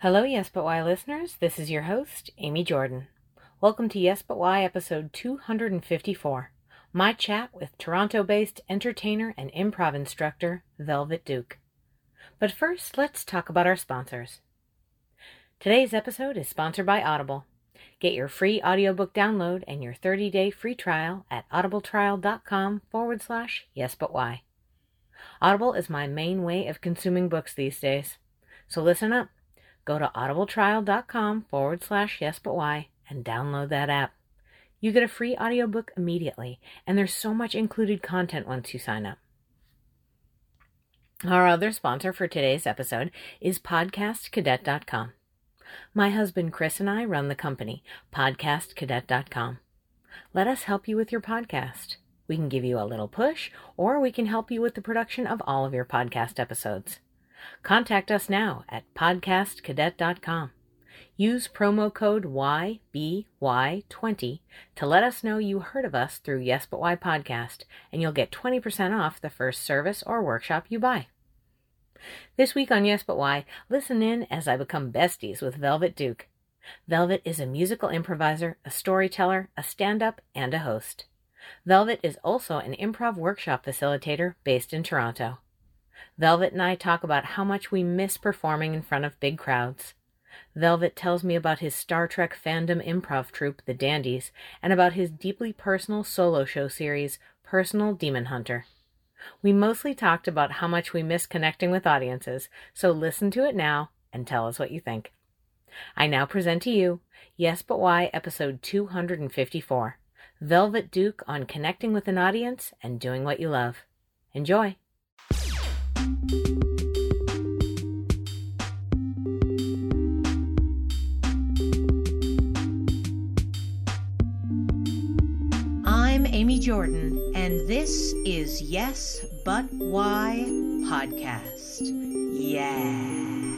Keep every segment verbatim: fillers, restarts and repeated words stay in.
Hello, Yes But Why listeners. This is your host, Amy Jordan. Welcome to Yes But Why episode two hundred fifty-four, my chat with Toronto-based entertainer and improv instructor, Velvet Duke. But first, let's talk about our sponsors. Today's episode is sponsored by Audible. Get your free audiobook download and your thirty-day free trial at audibletrial.com forward slash Yes But Why. Audible is my main way of consuming books these days. So listen up. Go to audibletrial.com forward slash Yes But Why and download that app. You get a free audiobook immediately, and there's so much included content once you sign up. Our other sponsor for today's episode is podcast cadet dot com. My husband Chris and I run the company, podcast cadet dot com. Let us help you with your podcast. We can give you a little push, or we can help you with the production of all of your podcast episodes. Contact us now at podcast cadet dot com. Use promo code Y B Y twenty to let us know you heard of us through Yes But Why podcast, and you'll get twenty percent off the first service or workshop you buy. This week on Yes But Why, listen in as I become besties with Velvet Duke. Velvet is a musical improviser, a storyteller, a stand-up, and a host. Velvet is also an improv workshop facilitator based in Toronto. Velvet and I talk about how much we miss performing in front of big crowds. Velvet tells me about his Star Trek fandom improv troupe, The Dandies, and about his deeply personal solo show series, Personal Demon Hunter. We mostly talked about how much we miss connecting with audiences, so listen to it now and tell us what you think. I now present to you Yes But Why episode two hundred fifty-four, Velvet Duke on connecting with an audience and doing what you love. Enjoy! I'm Amy Jordan, and this is Yes But Why podcast. Yeah.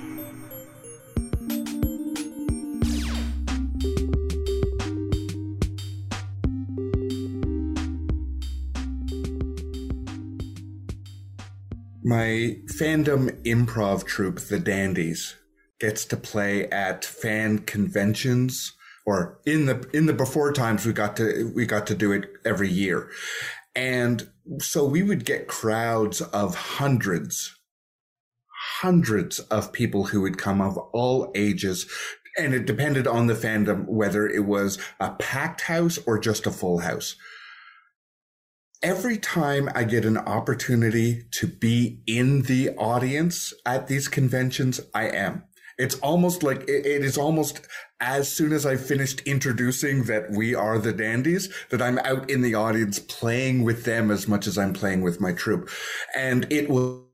My fandom improv troupe, The Dandies, gets to play at fan conventions, or in the in the before times we got to we got to do it every year. And so we would get crowds of hundreds, hundreds of people who would come of all ages. And it depended on the fandom, whether it was a packed house or just a full house. Every time I get an opportunity to be in the audience at these conventions, I am. It's almost like it, it is almost as soon as I finished introducing that we are the Dandies, that I'm out in the audience playing with them as much as I'm playing with my troupe. And it was,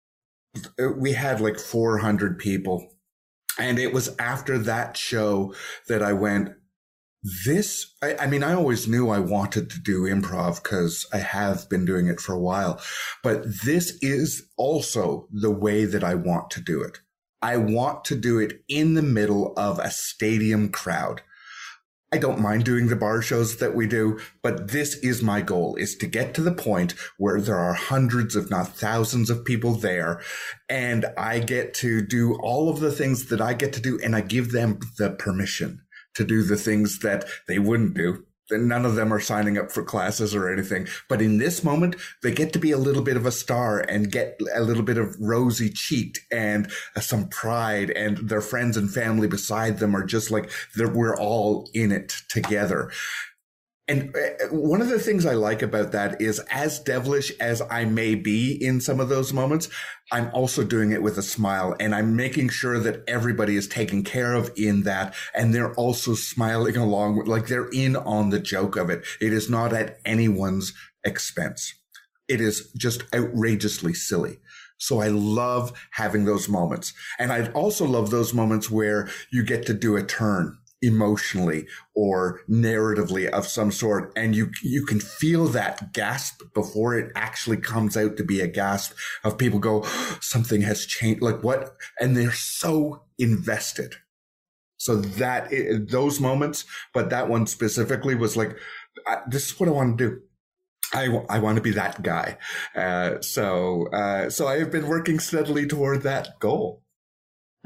we had like four hundred people. And it was after that show that I went, This, I, I mean, I always knew I wanted to do improv because I have been doing it for a while, but this is also the way that I want to do it. I want to do it in the middle of a stadium crowd. I don't mind doing the bar shows that we do, but this is my goal, is to get to the point where there are hundreds, if not thousands of people there, and I get to do all of the things that I get to do, and I give them the permission to do the things that they wouldn't do. None of them are signing up for classes or anything. But in this moment, they get to be a little bit of a star and get a little bit of rosy cheeked and uh, some pride, and their friends and family beside them are just like, we're all in it together. And one of the things I like about that is, as devilish as I may be in some of those moments, I'm also doing it with a smile, and I'm making sure that everybody is taken care of in that. And they're also smiling along, like they're in on the joke of it. It is not at anyone's expense. It is just outrageously silly. So I love having those moments. And I also love those moments where you get to do a turn emotionally or narratively of some sort, and you you can feel that gasp before it actually comes out to be a gasp of people go, something has changed, like what? And they're so invested. So that those moments, but that one specifically was like, this is what I want to do. I, I want to be that guy. Uh, so uh, so I have been working steadily toward that goal.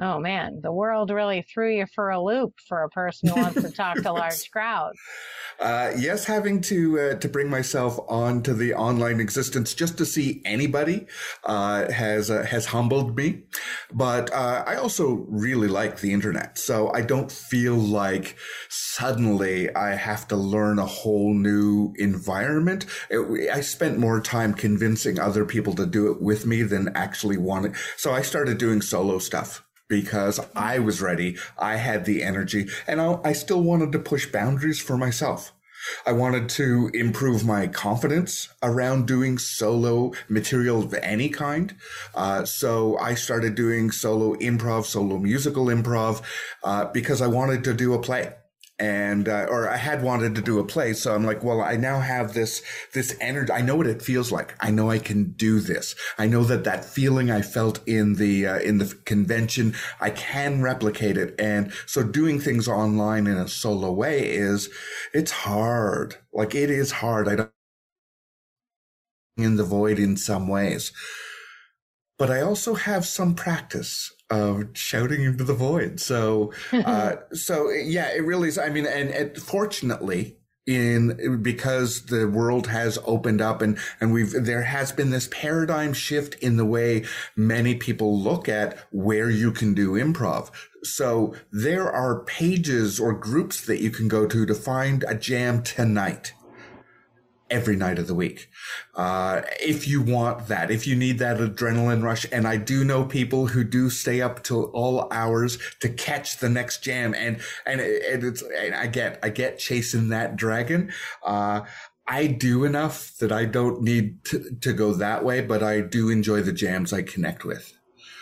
Oh, man, the world really threw you for a loop for a person who wants to talk to large crowds. Uh, yes, having to uh, to bring myself onto the online existence just to see anybody uh, has uh, has humbled me. But uh, I also really like the internet, so I don't feel like suddenly I have to learn a whole new environment. It, I spent more time convincing other people to do it with me than actually wanting. So I started doing solo stuff, because I was ready. I had the energy, and I, I still wanted to push boundaries for myself. I wanted to improve my confidence around doing solo material of any kind. Uh, so I started doing solo improv, solo musical improv, uh, because I wanted to do a play. And, uh, or I had wanted to do a play. So I'm like, well, I now have this, this energy. I know what it feels like. I know I can do this. I know that that feeling I felt in the, uh, in the convention, I can replicate it. And so doing things online in a solo way is, it's hard. Like it is hard. I don't in the void in some ways, but I also have some practice of shouting into the void. So, uh, so yeah, it really is. I mean, and, and fortunately, in because the world has opened up and and we've there has been this paradigm shift in the way many people look at where you can do improv. So there are pages or groups that you can go to to find a jam tonight. Every night of the week. Uh, if you want that, if you need that adrenaline rush. And I do know people who do stay up till all hours to catch the next jam. And, and, it, and it's, and I get, I get chasing that dragon. Uh, I do enough that I don't need to, to go that way, but I do enjoy the jams I connect with.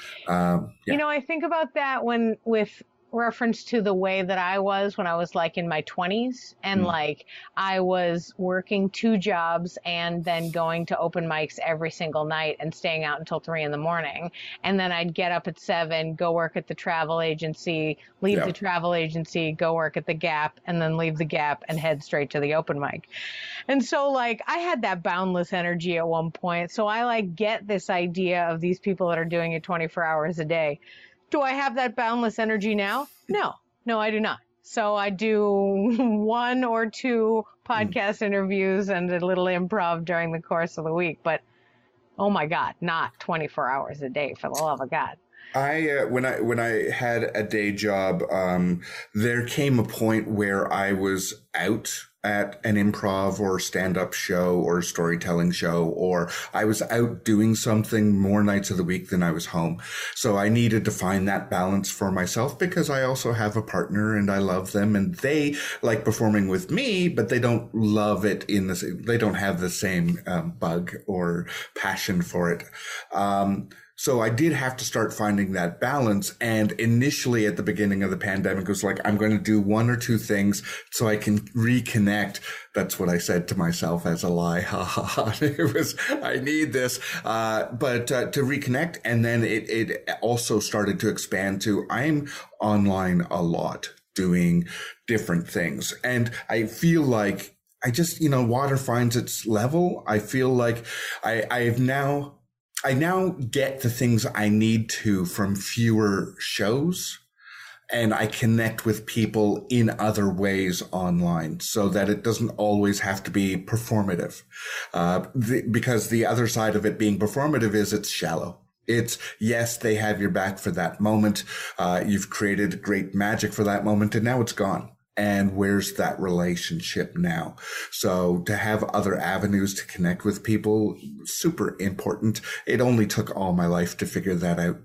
Um, yeah. You know, I think about that when with reference to the way that I was when I was like in my twenties and mm. like I was working two jobs and then going to open mics every single night and staying out until three in the morning. And then I'd get up at seven, go work at the travel agency, leave yeah. the travel agency, go work at the Gap, and then leave the Gap and head straight to the open mic. And so like I had that boundless energy at one point. So I like get this idea of these people that are doing it twenty-four hours a day. Do I have that boundless energy now? No, no, I do not. So I do one or two podcast interviews and a little improv during the course of the week. But, oh, my God, not twenty-four hours a day, for the love of God. I uh, when I when I had a day job, um, there came a point where I was out at an improv or stand-up show or storytelling show, or I was out doing something more nights of the week than I was home. So I needed to find that balance for myself because I also have a partner and I love them and they like performing with me, but they don't love it in the same, they don't have the same um, bug or passion for it. Um, So I did have to start finding that balance. And initially at the beginning of the pandemic, it was like, I'm going to do one or two things so I can reconnect. That's what I said to myself as a lie. Ha ha ha. It was, I need this. Uh, but uh, to reconnect. And then it, it also started to expand to I'm online a lot doing different things. And I feel like I just, you know, water finds its level. I feel like I, I've now I now get the things I need to from fewer shows, and I connect with people in other ways online so that it doesn't always have to be performative. Uh, the, because the other side of it being performative is it's shallow. It's, yes, they have your back for that moment. Uh, you've created great magic for that moment, and now it's gone. And where's that relationship now? So to have other avenues to connect with people, super important. It only took all my life to figure that out.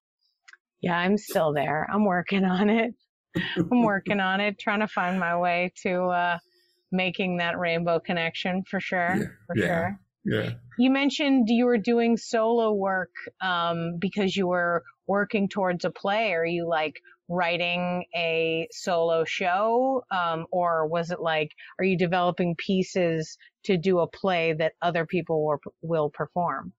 Yeah, I'm still there. I'm working on it. I'm working on it, trying to find my way to uh, making that rainbow connection for sure. Yeah, for yeah, sure. Yeah. You mentioned you were doing solo work um, because you were working towards a play. Are you like writing a solo show? Um, or was it like, are you developing pieces to do a play that other people will, will perform?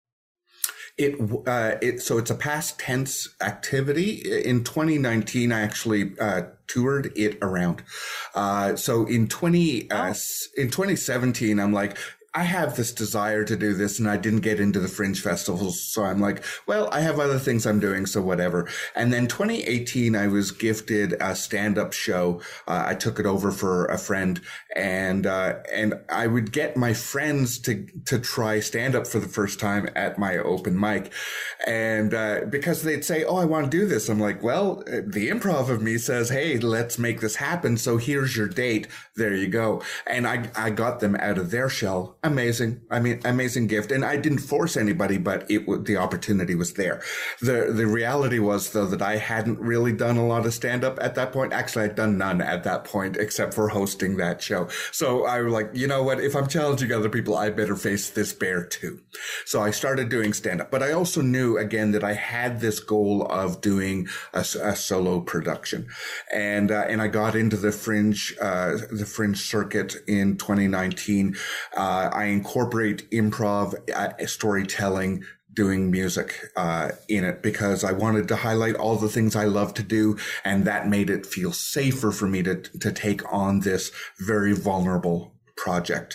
It, uh, it, so it's a past tense activity. In twenty nineteen, I actually, uh, toured it around. Uh, so in twenty, uh, oh. in twenty seventeen, I'm like, I have this desire to do this, and I didn't get into the Fringe festivals. So I'm like, well, I have other things I'm doing, so whatever. And then twenty eighteen, I was gifted a stand-up show. Uh, I took it over for a friend, and uh, and I would get my friends to to try stand-up for the first time at my open mic, and uh, because they'd say, "Oh, I want to do this," I'm like, "Well, the improv of me says, hey, let's make this happen. So here's your date. There you go." And I I got them out of their shell. Amazing. I mean, amazing gift. And I didn't force anybody, but it the opportunity was there. The the reality was, though, that I hadn't really done a lot of stand-up at that point. Actually, I'd done none at that point, except for hosting that show. So I was like, you know what? If I'm challenging other people, I better face this bear too. So I started doing stand-up. But I also knew, again, that I had this goal of doing a, a solo production. And uh, and I got into the Fringe, uh, the Fringe circuit in twenty nineteen. Uh, I incorporate improv, uh, storytelling, doing music uh, in it because I wanted to highlight all the things I love to do, and that made it feel safer for me to to take on this very vulnerable project.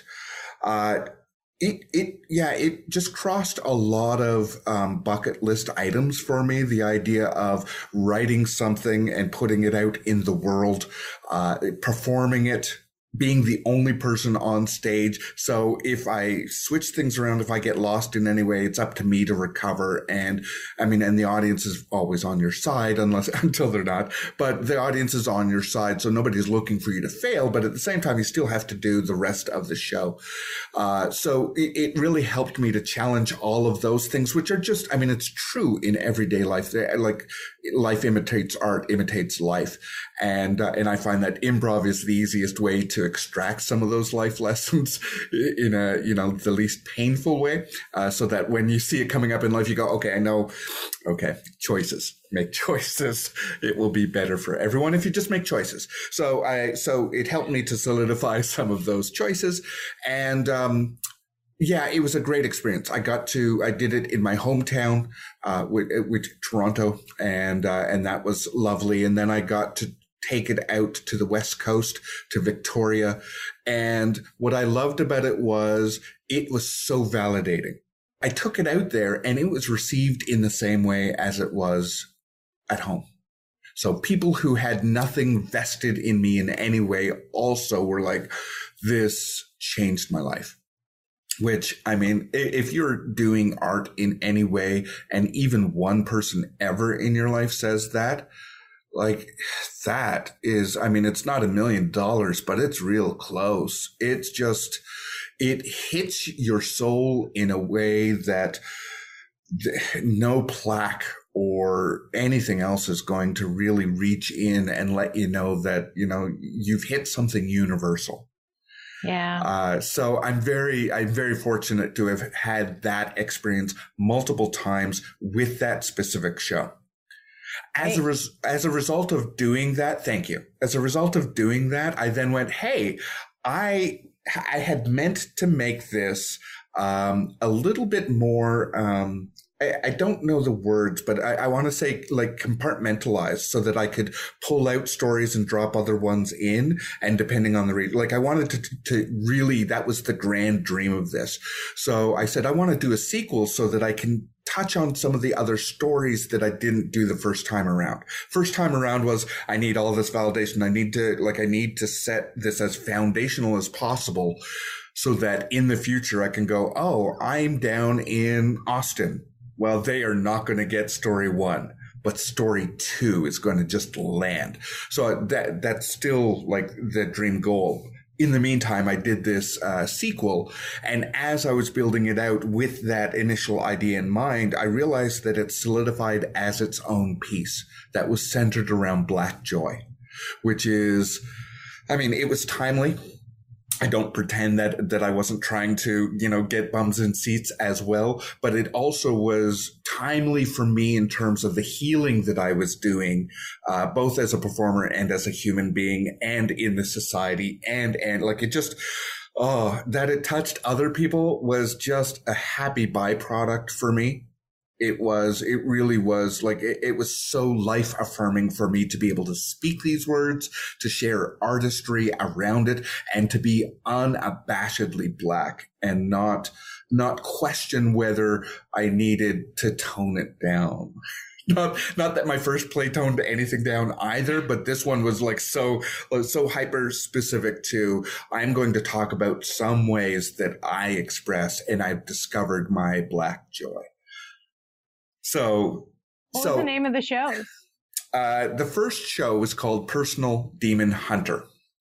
Uh, It, it, yeah, it just crossed a lot of um, bucket list items for me. The idea of writing something and putting it out in the world, uh, performing it, being the only person on stage. So if I switch things around, if I get lost in any way, it's up to me to recover. And I mean, and the audience is always on your side unless until they're not, but the audience is on your side. So nobody's looking for you to fail, but at the same time, you still have to do the rest of the show. Uh, so it, it really helped me to challenge all of those things, which are just, I mean, it's true in everyday life. Like life imitates art, imitates life. And, uh, and I find that improv is the easiest way to extract some of those life lessons in a, you know, the least painful way. Uh, so that when you see it coming up in life, you go, okay, I know, okay, choices, make choices. It will be better for everyone if you just make choices. So I, so it helped me to solidify some of those choices. And, um, yeah, it was a great experience. I got to, I did it in my hometown, uh, with, with Toronto, and, uh, and that was lovely. And then I got to take it out to the West Coast, to Victoria. And what I loved about it was it was so validating. I took it out there and it was received in the same way as it was at home. So people who had nothing vested in me in any way also were like, this changed my life. Which, I mean, if you're doing art in any way and even one person ever in your life says that, like that is, I mean, it's not a million dollars, but it's real close. It's just, it hits your soul in a way that no plaque or anything else is going to really reach in and let you know that, you know, you've hit something universal. Yeah. Uh, so I'm very, I'm very fortunate to have had that experience multiple times with that specific show. As hey. a res- as a result of doing that, thank you. As a result of doing that, I then went, hey, I I had meant to make this um, a little bit more. Um, I, I don't know the words, but I, I want to say like compartmentalized so that I could pull out stories and drop other ones in. And depending on the read, like I wanted to, to really, that was the grand dream of this. So I said, I want to do a sequel so that I can touch on some of the other stories that I didn't do the first time around. First time around was I need all this validation. I need to, like, I need to set this as foundational as possible so that in the future I can go, oh, I'm down in Austin. Well, they are not going to get story one, but story two is going to just land. So that that's still like the dream goal. In the meantime, I did this uh, sequel, and as I was building it out with that initial idea in mind, I realized that it solidified as its own piece that was centered around Black joy, which is, I mean, it was timely. I don't pretend that, that I wasn't trying to, you know, get bums in seats as well, but it also was timely for me in terms of the healing that I was doing, uh, both as a performer and as a human being and in the society. And, and like it just, oh, that it touched other people was just a happy byproduct for me. It was, it really was like, it, it was so life affirming for me to be able to speak these words, to share artistry around it, and to be unabashedly Black and not, not question whether I needed to tone it down. Not, not that my first play toned anything down either, but this one was like so, so hyper specific to, I'm going to talk about some ways that I express and I've discovered my Black joy. So, what so was the name of the show? Uh, the first show was called Personal Demon Hunter.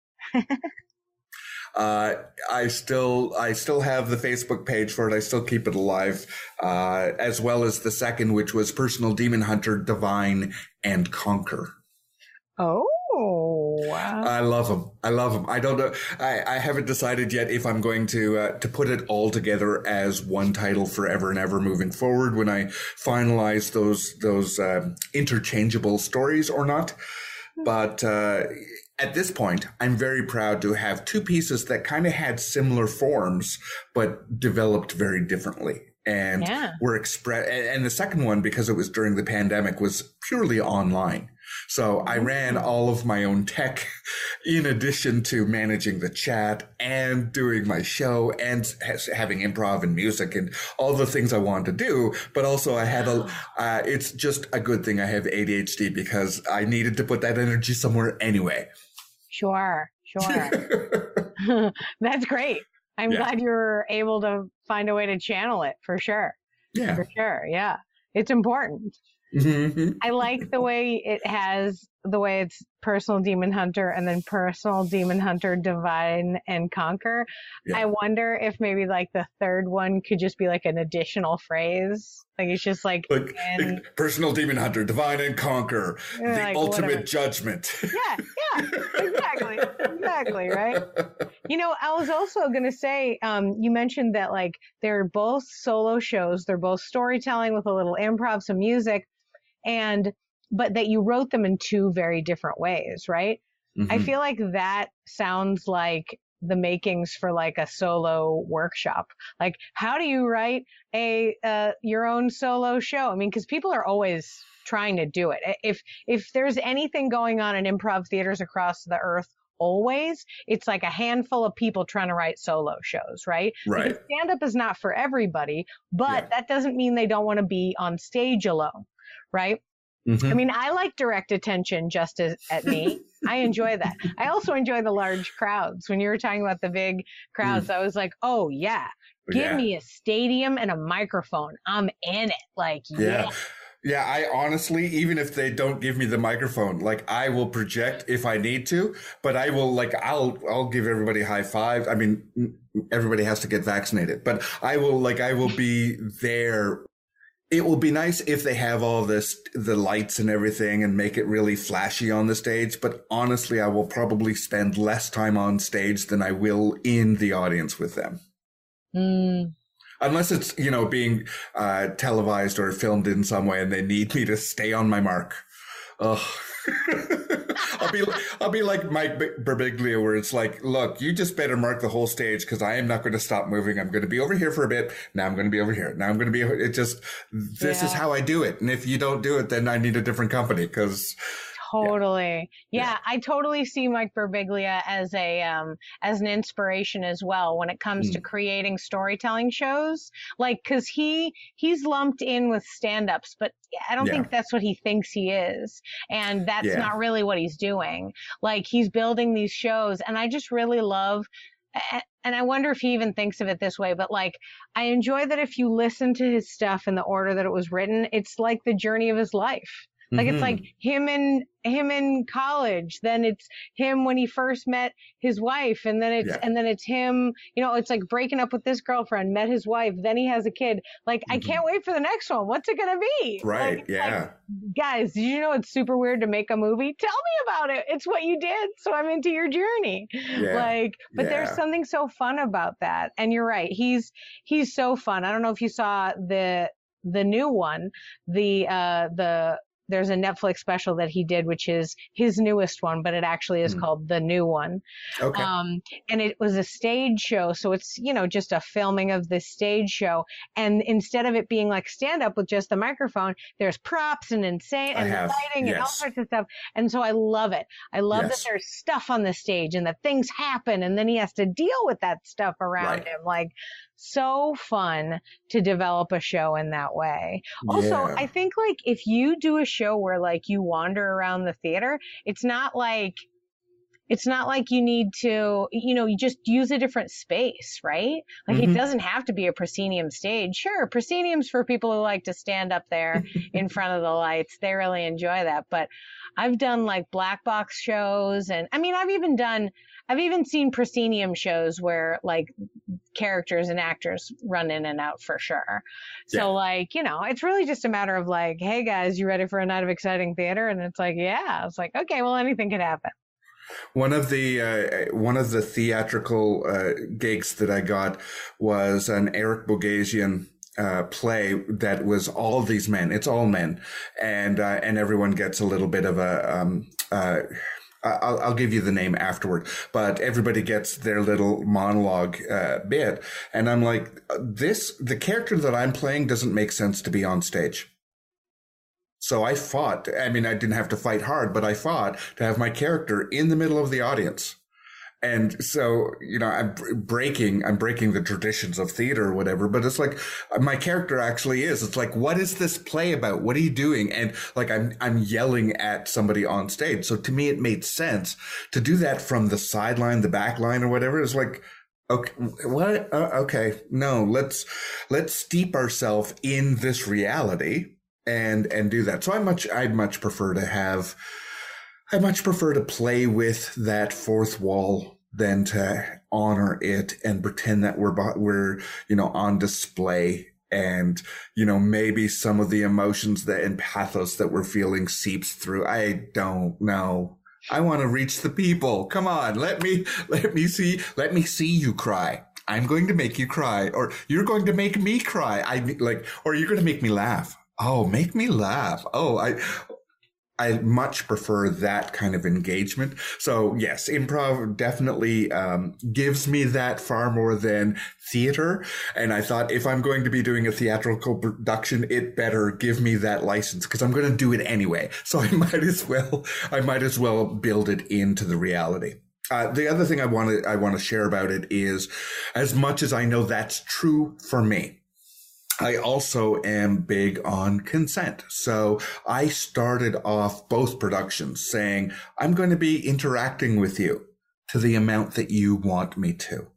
Uh, I still, I still have the Facebook page for it. I still keep it alive, uh, as well as the second, which was Personal Demon Hunter, Divine and Conquer. Oh, wow. I love them. I love them. I don't know. I, I haven't decided yet if I'm going to, uh, to put it all together as one title forever and ever moving forward when I finalize those, those, um, interchangeable stories or not. But, uh, at this point, I'm very proud to have two pieces that kind of had similar forms, but developed very differently. And yeah. were express. And the second one, because it was during the pandemic, was purely online. So I ran all of my own tech in addition to managing the chat and doing my show and having improv and music and all the things I wanted to do. But also I had a, uh, it's just a good thing I have A D H D because I needed to put that energy somewhere anyway. Sure, sure. That's great. I'm yeah. glad you were able to find a way to channel it for sure. Yeah. For sure. Yeah. It's important. Mm-hmm. I like the way it has the way it's Personal Demon Hunter and then Personal Demon Hunter, Divine and Conquer. Yeah. I wonder if maybe like the third one could just be like an additional phrase. Like it's just like, like, and, like Personal Demon Hunter, Divine and Conquer, the like, ultimate whatever. Judgment. Yeah, yeah, exactly, exactly, right? You know, I was also going to say, um, you mentioned that like they're both solo shows. They're both storytelling with a little improv, some music. And, but that you wrote them in two very different ways, right? Mm-hmm. I feel like that sounds like the makings for like a solo workshop. Like, how do you write a, uh, your own solo show? I mean, cause people are always trying to do it. If, if there's anything going on in improv theaters across the earth, always, it's like a handful of people trying to write solo shows, right? Right. Because stand-up is not for everybody, but yeah. that doesn't mean they don't want to be on stage alone. Right? Mm-hmm. I mean, I like direct attention just as at me. I enjoy that. I also enjoy the large crowds. When you were talking about the big crowds, mm. I was like, oh yeah, give yeah. me a stadium and a microphone. I'm in it. Like, yeah. yeah. Yeah, I honestly, even if they don't give me the microphone, like I will project if I need to, but I will like, I'll, I'll give everybody high five. I mean, everybody has to get vaccinated, but I will like, I will be there. It will be nice if they have all this, the lights and everything and make it really flashy on the stage. But honestly, I will probably spend less time on stage than I will in the audience with them. Mm. Unless it's, you know, being uh, televised or filmed in some way and they need me to stay on my mark. Ugh. I'll be, I'll be like Mike Birbiglia, where it's like, look, you just better mark the whole stage because I am not going to stop moving. I'm going to be over here for a bit. Now I'm going to be over here. Now I'm going to be, it just, this yeah. is how I do it. And if you don't do it, then I need a different company because. Totally. Yeah. yeah. Yeah. I totally see Mike Birbiglia as a, um, as an inspiration as well when it comes mm. to creating storytelling shows. Like, cause he, he's lumped in with stand-ups, but I don't yeah. think that's what he thinks he is. And that's yeah. not really what he's doing. Like he's building these shows and I just really love, and I wonder if he even thinks of it this way, but like, I enjoy that if you listen to his stuff in the order that it was written, it's like the journey of his life. Like mm-hmm. it's like him in him in college, then it's him when he first met his wife, and then it's yeah. and then it's him, you know, it's like breaking up with this girlfriend, met his wife, then he has a kid. Like mm-hmm. I can't wait for the next one. What's it gonna be? Right? Like, yeah. Like, guys, did you know it's super weird to make a movie? Tell me about it. It's what you did, so I'm into your journey. Yeah. Like, but yeah. there's something so fun about that. And you're right. He's he's so fun. I don't know if you saw the the new one, the uh the there's a Netflix special that he did, which is his newest one, but it actually is mm. called The New One. Okay. Um, and it was a stage show. So it's, you know, just a filming of this stage show. And instead of it being like stand up with just the microphone, there's props and insane and lighting yes. and all sorts of stuff. And so I love it. I love yes. that there's stuff on the stage and that things happen and then he has to deal with that stuff around right. him. Like, so fun to develop a show in that way. Also, yeah. I think like if you do a show where like you wander around the theater, it's not like, it's not like you need to, you know, you just use a different space, right? Like mm-hmm. it doesn't have to be a proscenium stage. Sure, proscenium's for people who like to stand up there in front of the lights. They really enjoy that. But I've done like black box shows and I mean, I've even done, I've even seen proscenium shows where like characters and actors run in and out for sure. So yeah. like, you know, it's really just a matter of like, hey guys, you ready for a night of exciting theater? And it's like, yeah, it's like, okay, well, anything could happen. One of the uh, one of the theatrical uh, gigs that I got was an Eric Bogasian uh, play that was all these men. It's all men, and uh, and everyone gets a little bit of a. Um, uh, I'll, I'll give you the name afterward, but everybody gets their little monologue uh, bit, and I'm like, this the character that I'm playing doesn't make sense to be on stage. So I fought. I mean, I didn't have to fight hard, but I fought to have my character in the middle of the audience. And so, you know, I'm breaking, I'm breaking the traditions of theater or whatever, but it's like my character actually is. It's like, what is this play about? What are you doing? And like, I'm, I'm yelling at somebody on stage. So to me, it made sense to do that from the sideline, the back line or whatever. It's like, okay, what? Uh, okay. No, let's, let's steep ourselves in this reality. And, and do that. So I much, I'd much prefer to have, I much prefer to play with that fourth wall than to honor it and pretend that we're, we're, you know, on display. And, you know, maybe some of the emotions that and pathos that we're feeling seeps through. I don't know. I want to reach the people. Come on. Let me, let me see, let me see you cry. I'm going to make you cry, or you're going to make me cry. I like, or you're going to make me laugh. Oh, make me laugh. Oh, I, I much prefer that kind of engagement. So yes, improv definitely, um, gives me that far more than theater. And I thought if I'm going to be doing a theatrical production, it better give me that license because I'm going to do it anyway. So I might as well, I might as well build it into the reality. Uh, the other thing I want to, I want to share about it is as much as I know that's true for me, I also am big on consent. So I started off both productions saying, I'm going to be interacting with you to the amount that you want me to.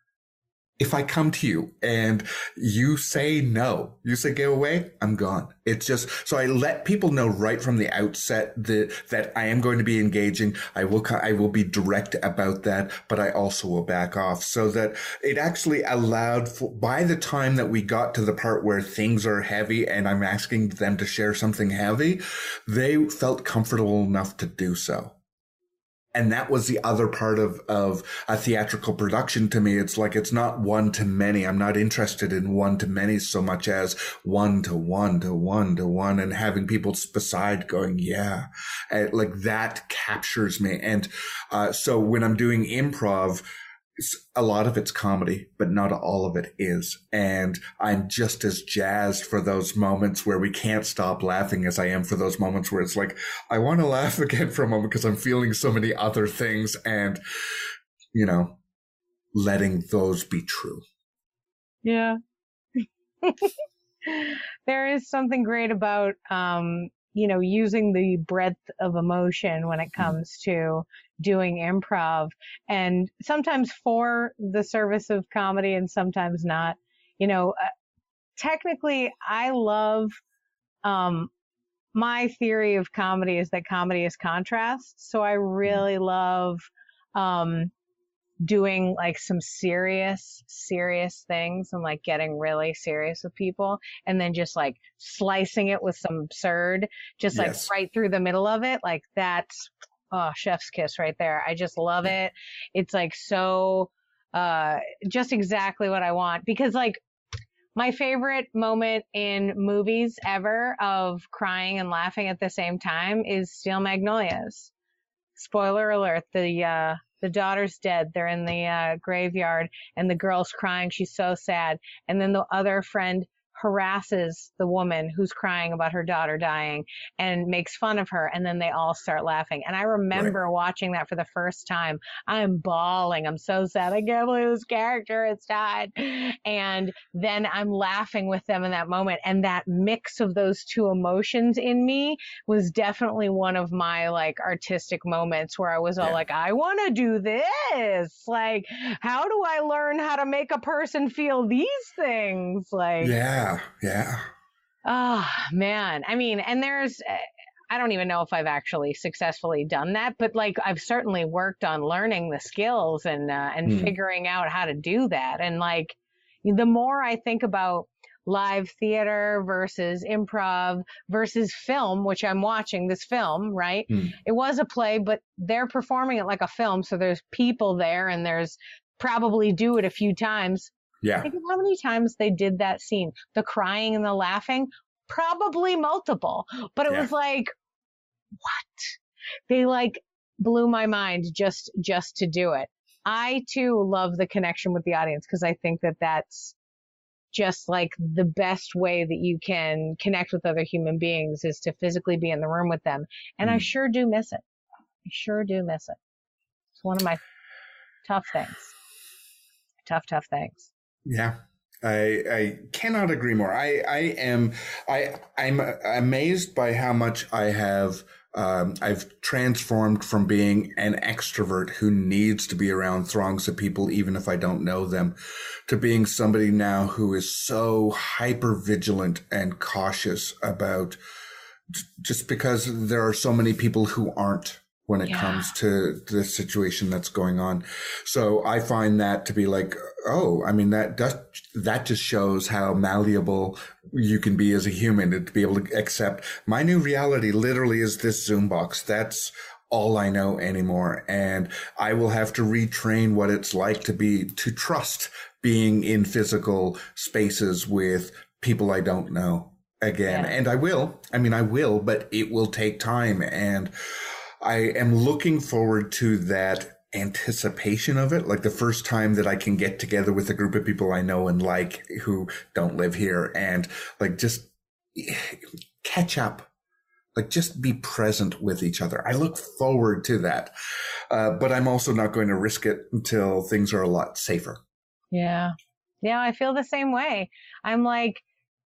If I come to you and you say no, you say go away, I'm gone. It's just, so I let people know right from the outset that, that I am going to be engaging. I will, I will be direct about that, but I also will back off so that it actually allowed for, by the time that we got to the part where things are heavy and I'm asking them to share something heavy, they felt comfortable enough to do so. And that was the other part of, of a theatrical production to me. It's like, it's not one to many. I'm not interested in one to many so much as one to one to one to one and having people beside going, yeah, and like that captures me. And, uh, so when I'm doing improv, a lot of it's comedy, but not all of it is. And I'm just as jazzed for those moments where we can't stop laughing as I am for those moments where it's like, I want to laugh again for a moment because I'm feeling so many other things and, you know, letting those be true. Yeah. There is something great about, um, you know, using the breadth of emotion when it comes to doing improv, and sometimes for the service of comedy and sometimes not. You know, uh, technically I love, um, my theory of comedy is that comedy is contrast. So I really love, um, doing like some serious, serious things and like getting really serious with people and then just like slicing it with some absurd, just like yes. right through the middle of it. Like that's, oh, chef's kiss right there. I just love it. It's like so, uh, just exactly what I want because like My favorite moment in movies ever of crying and laughing at the same time is Steel Magnolias. Spoiler alert, the uh, the daughter's dead. They're in the uh, graveyard, and the girl's crying. She's so sad. And then the other friend harasses the woman who's crying about her daughter dying and makes fun of her, and then they all start laughing. And I remember right. watching that for the first time. I'm bawling. I'm so sad. I can't believe this character has died. And then I'm laughing with them in that moment. And that mix of those two emotions in me was definitely one of my like artistic moments where I was all yeah. like, I want to do this. Like, how do I learn how to make a person feel these things? Like, yeah. Yeah. Oh, man. I mean, and there's, I don't even know if I've actually successfully done that, but like I've certainly worked on learning the skills and, uh, and mm. figuring out how to do that. And like, the more I think about live theater versus improv versus film, which I'm watching this film, right? Mm. It was a play, but they're performing it like a film. So there's people there and there's probably do it a few times. Yeah. Think of how many times they did that scene, the crying and the laughing, probably multiple, but it yeah. was like, what? They like blew my mind just, just to do it. I too love the connection with the audience because I think that that's just like the best way that you can connect with other human beings is to physically be in the room with them. And mm. I sure do miss it. I sure do miss it. It's one of my tough things. Tough, tough things. Yeah, I I cannot agree more. I I am I I'm amazed by how much I have um, I've transformed from being an extrovert who needs to be around throngs of people, even if I don't know them, to being somebody now who is so hyper vigilant and cautious about just because there are so many people who aren't when it yeah. comes to the situation that's going on. So I find that to be like, oh, I mean, that does, that just shows how malleable you can be as a human to be able to accept my new reality literally is this Zoom box. That's all I know anymore. And I will have to retrain what it's like to be, to trust being in physical spaces with people I don't know again. Yeah. And I will, I mean, I will, but it will take time. And I am looking forward to that anticipation of it, like the first time that I can get together with a group of people I know and like who don't live here and like just catch up, like just be present with each other. I look forward to that. Uh, but I'm also not going to risk it until things are a lot safer. Yeah. Yeah, I feel the same way. I'm like,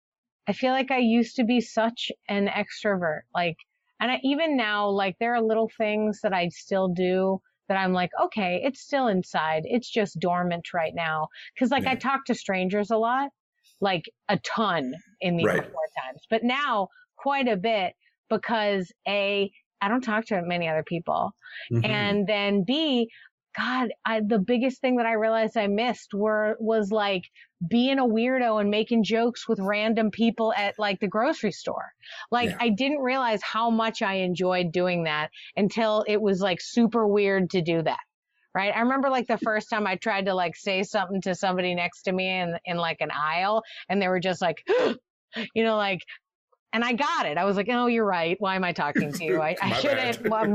I feel like I used to be such an extrovert, like, and I, even now, like there are little things that I still do that I'm like, okay, it's still inside. It's just dormant right now. Cause like yeah. I talk to strangers a lot, like a ton in the right. before times, but now quite a bit because A, I don't talk to many other people. Mm-hmm. And then B, God, I, the biggest thing that I realized I missed were, was like being a weirdo and making jokes with random people at like the grocery store. Like yeah. I didn't realize how much I enjoyed doing that until it was like super weird to do that. Right. I remember like the first time I tried to like say something to somebody next to me in, in like an aisle and they were just like, you know, like, and I got it. I was like, oh, you're right. Why am I talking to you? I, I shouldn't, well,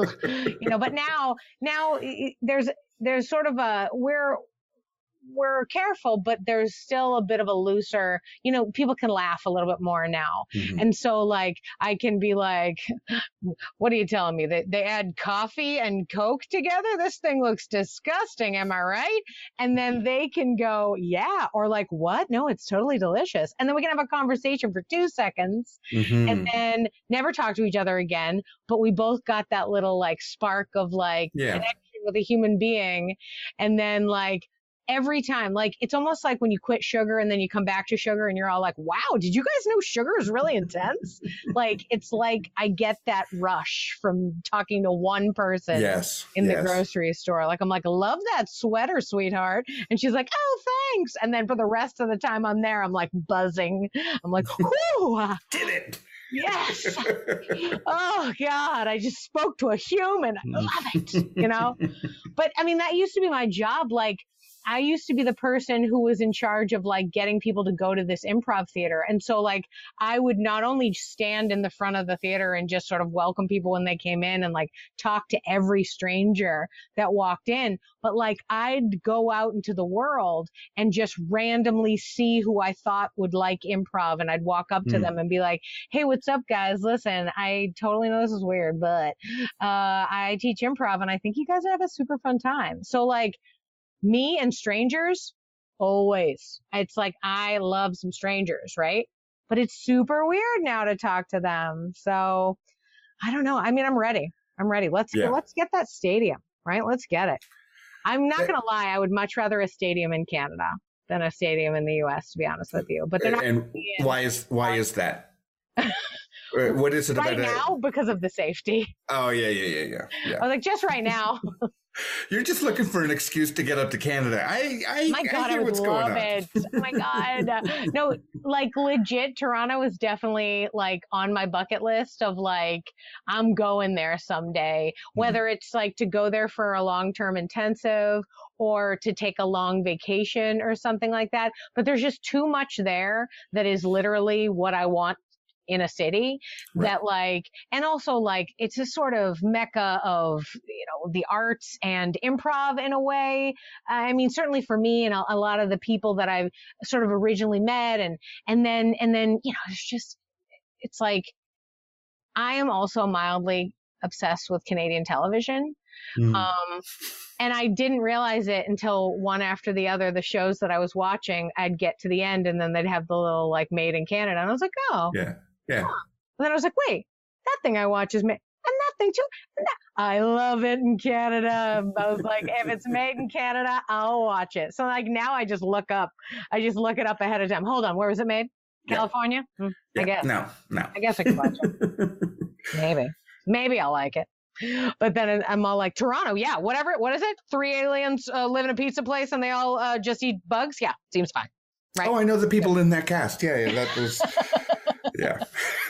you know, but now, now there's, there's sort of a, we're, we're careful, but there's still a bit of a looser, you know, people can laugh a little bit more now. Mm-hmm. And so like, I can be like, what are you telling me? They, they add coffee and Coke together? This thing looks disgusting. Am I right? And then they can go, yeah. Or like, what? No, it's totally delicious. And then we can have a conversation for two seconds mm-hmm. and then never talk to each other again. But we both got that little like spark of like yeah. connection with a human being. And then like, every time, like, it's almost like when you quit sugar and then you come back to sugar and you're all like, wow, did you guys know sugar is really intense? Like, it's like I get that rush from talking to one person yes, in yes. the grocery store. Like, I'm like, love that sweater, sweetheart. And she's like, oh, thanks. And then for the rest of the time I'm there, I'm like buzzing. I'm like, whoo. Did it. Yes. Oh God, I just spoke to a human. I love it, you know? But I mean, that used to be my job. Like, I used to be the person who was in charge of like getting people to go to this improv theater. And so like I would not only stand in the front of the theater and just sort of welcome people when they came in and like talk to every stranger that walked in, but like I'd go out into the world and just randomly see who I thought would like improv. And I'd walk up to mm. them and be like, hey, what's up, guys? Listen, I totally know this is weird, but uh, I teach improv and I think you guys would have a super fun time. So like me and strangers, always. It's like I love some strangers, right? But it's super weird now to talk to them. So I don't know. I mean, I'm ready. I'm ready. Let's yeah. let's get that stadium, right? Let's get it. I'm not going to lie. I would much rather a stadium in Canada than a stadium in the U S, to be honest with you. But they're not. And why is why is that? What is it right about now? A... Because of the safety. Oh yeah, yeah, yeah, yeah. yeah. I was like, just right now. You're just looking for an excuse to get up to Canada. I, I, my God, I, hear I would what's love going it. Oh my God. No, like legit, Toronto is definitely like on my bucket list of like, I'm going there someday, whether mm-hmm. it's like to go there for a long-term intensive or to take a long vacation or something like that. But there's just too much there that is literally what I want in a city right. that like, and also like, it's a sort of mecca of, you know, the arts and improv in a way. I mean, certainly for me and a, a lot of the people that I've sort of originally met and, and then, and then, you know, it's just, it's like, I am also mildly obsessed with Canadian television. Mm. Um, and I didn't realize it until one after the other, the shows that I was watching, I'd get to the end and then they'd have the little like made in Canada. And I was like, oh, yeah. Yeah. Huh. And then I was like, wait, that thing I watch is made, and that thing too. And that, I love it in Canada. I was like, if it's made in Canada, I'll watch it. So like now I just look up, I just look it up ahead of time. Hold on, where was it made? California? Yeah. Hmm, yeah. I guess. No, no. I guess I can watch it. Maybe. Maybe I'll like it. But then I'm all like, Toronto, yeah, whatever. What is it? Three aliens uh, live in a pizza place and they all uh, just eat bugs? Yeah, seems fine. Right? Oh, I know the people yeah. in that cast. Yeah, yeah, that was... Yeah.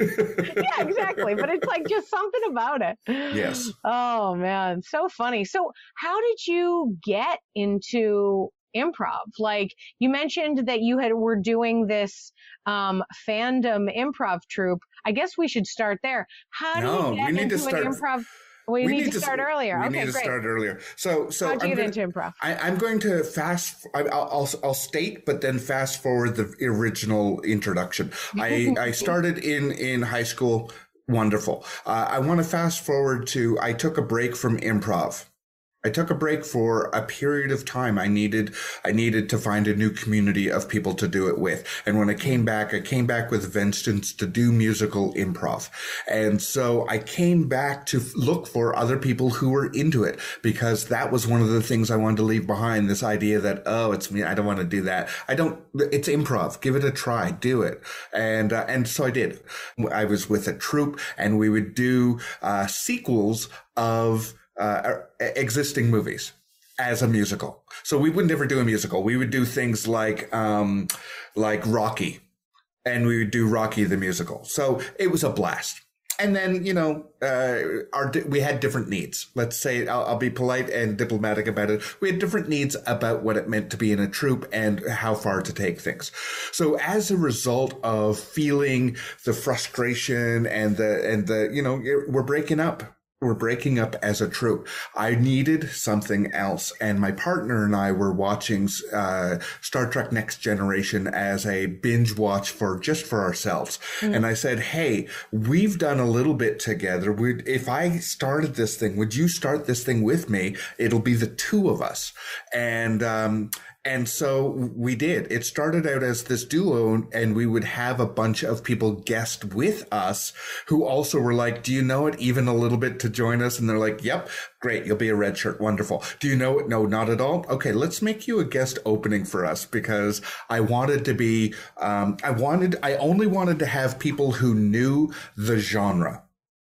Yeah, exactly. But it's like just something about it. Yes. Oh, man. So funny. So how did you get into improv? Like you mentioned that you had were doing this um, fandom improv troupe. I guess we should start there. How no, do you get we need into to start, an improv? We, we need, need to start earlier. We okay, need to great. start earlier. So, so how'd you I'm get gonna, into improv? I, I'm going to fast. I, I'll, I'll I'll state, but then fast forward the original introduction. I I started in in high school. Wonderful. Uh, I want to fast forward to. I took a break from improv. I took a break for a period of time. I needed, I needed to find a new community of people to do it with. And when I came back, I came back with vengeance to do musical improv. And so I came back to look for other people who were into it because that was one of the things I wanted to leave behind. This idea that, oh, it's me. I don't want to do that. I don't, it's improv. Give it a try. Do it. And, uh, and so I did. I was with a troupe and we would do, uh, sequels of, Uh, existing movies as a musical. So we would never do a musical. We would do things like, um, like Rocky, and we would do Rocky the musical. So it was a blast. And then, you know, uh, our, we had different needs. Let's say, I'll, I'll be polite and diplomatic about it. We had different needs about what it meant to be in a troupe and how far to take things. So as a result of feeling the frustration and the, and the, you know, we're breaking up. We're breaking up as a troupe. I needed something else. And my partner and I were watching uh, Star Trek Next Generation as a binge watch for just for ourselves. Mm. And I said, hey, we've done a little bit together. We'd, if I started this thing, would you start this thing with me? It'll be the two of us. And, um, And so we did. It started out as this duo, and we would have a bunch of people guest with us who also were like, do you know it even a little bit to join us? And they're like, yep, great. You'll be a red shirt. Wonderful. Do you know it? No, not at all. Okay, let's make you a guest opening for us because I wanted to be, um, I wanted, I only wanted to have people who knew the genre.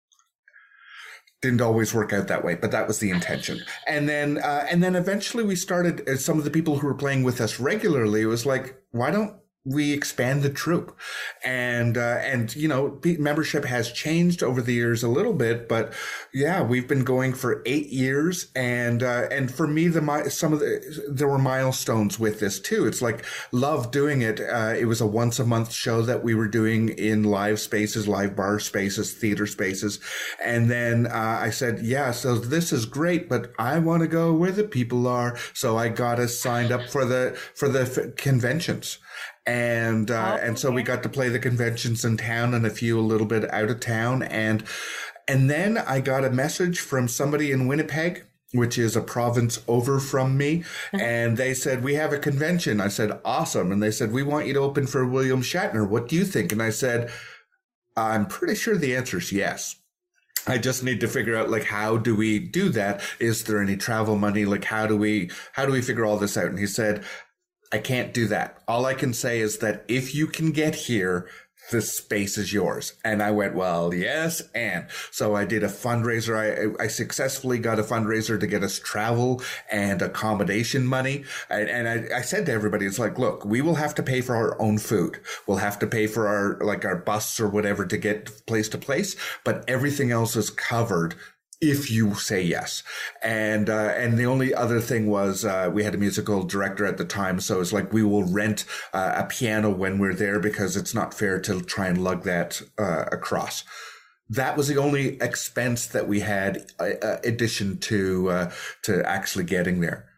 Didn't always work out that way, but that was the intention. And then, uh, and then eventually we started, uh, some of the people who were playing with us regularly, it was like, why don't we expand the troupe. And, uh, and, you know, membership has changed over the years a little bit, but yeah, we've been going for eight years. And, uh, and for me, the, some of the, there were milestones with this too. It's like, love doing it. Uh, it was a once a month show that we were doing in live spaces, live bar spaces, theater spaces. And then, uh, I said, yeah, so this is great, but I want to go where the people are. So I got us signed up for the, for the f- conventions. And, uh, oh, and so okay. we got to play the conventions in town and a few a little bit out of town. And, and then I got a message from somebody in Winnipeg, which is a province over from me. And they said, we have a convention. I said, awesome. And they said, we want you to open for William Shatner. What do you think? And I said, I'm pretty sure the answer is yes. I just need to figure out, like, how do we do that? Is there any travel money? Like, how do we, how do we figure all this out? And he said, I can't do that. All I can say is that if you can get here, the space is yours. And I went, well, yes. And so I did a fundraiser. I, I successfully got a fundraiser to get us travel and accommodation money. And, and I, I said to everybody, it's like, look, we will have to pay for our own food. We'll have to pay for our, like our bus or whatever to get place to place, but everything else is covered if you say yes. And, uh, and the only other thing was, uh, we had a musical director at the time. So it's like, we will rent uh, a piano when we're there because it's not fair to try and lug that, uh, across. That was the only expense that we had, uh, addition to, uh, to actually getting there.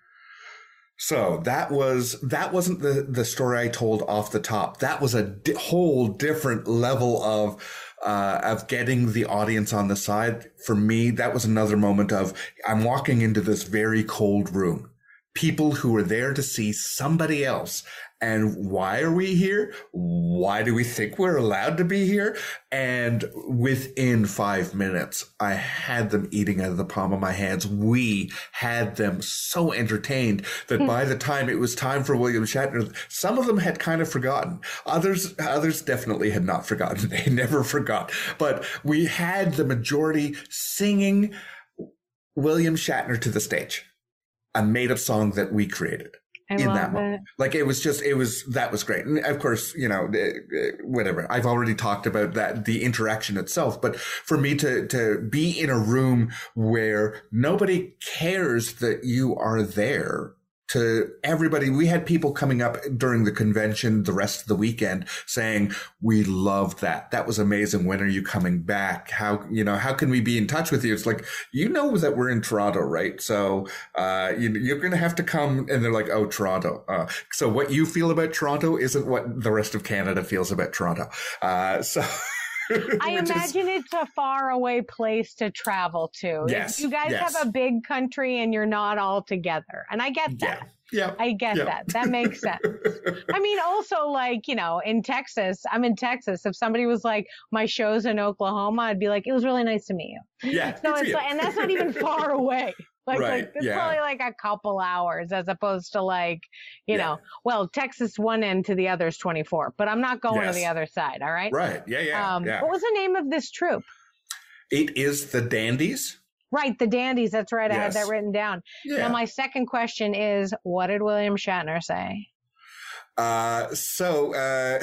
So that was, that wasn't the, the story I told off the top. That was a di- whole different level of, Uh, of getting the audience on the side. For me, that was another moment of, I'm walking into this very cold room. People who are there to see somebody else. And why are we here? Why do we think we're allowed to be here? And within five minutes, I had them eating out of the palm of my hands. We had them so entertained that by the time it was time for William Shatner, some of them had kind of forgotten. Others, others definitely had not forgotten. They never forgot. But we had the majority singing William Shatner to the stage, a made-up song that we created. I in love that moment. it. Like it was just, it was, that was great. And of course, you know, whatever. I've already talked about that, the interaction itself, but for me to, to be in a room where nobody cares that you are there, to everybody, we had people coming up during the convention, the rest of the weekend saying, we loved that. That was amazing. When are you coming back? How, you know, how can we be in touch with you? It's like, you know that we're in Toronto, right? So, uh, you, you're going to have to come. And they're like, oh, Toronto. Uh, so what you feel about Toronto isn't what the rest of Canada feels about Toronto. Uh, so. I imagine is, it's a far away place to travel to. Yes, you guys yes. have a big country and you're not all together. And I get that. Yeah. Yeah, I get yeah. that. That makes sense. I mean, also, like, you know, in Texas, I'm in Texas. If somebody was like, my show's in Oklahoma, I'd be like, it was really nice to meet you. Yeah. So it's like, and that's not even far away. Like, right. like it's yeah. probably like a couple hours as opposed to like, you yeah. know, well, Texas one end to the other is twenty-four, but I'm not going yes. to the other side. All right. Right. Yeah. Yeah, um, yeah. What was the name of this troupe? It is the Dandies. Right. The Dandies. That's right. I yes. had that written down. Yeah. Now, my second question is, what did William Shatner say? Uh, so, uh,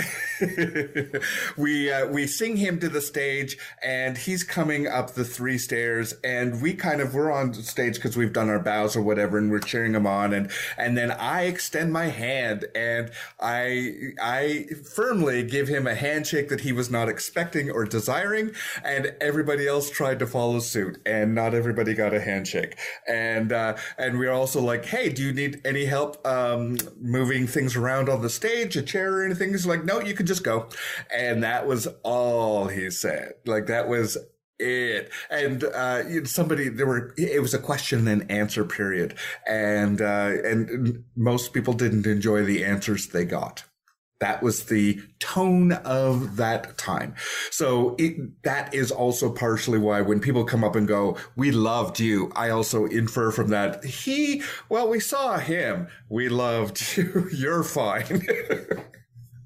we, uh, we sing him to the stage and he's coming up the three stairs and we kind of, we're on stage because we've done our bows or whatever and we're cheering him on. And, and then I extend my hand and I, I firmly give him a handshake that he was not expecting or desiring. And everybody else tried to follow suit and not everybody got a handshake. And, uh, and we are also like, hey, do you need any help, um, moving things around on the stage, a chair or anything? He's like, no, you can just go. And that was all he said. Like that was it. And, uh, somebody, there were, it was a question and answer period. And, uh, and most people didn't enjoy the answers they got. That was the tone of that time. So it, that is also partially why when people come up and go, we loved you, I also infer from that, he, well, we saw him. We loved you. You're fine.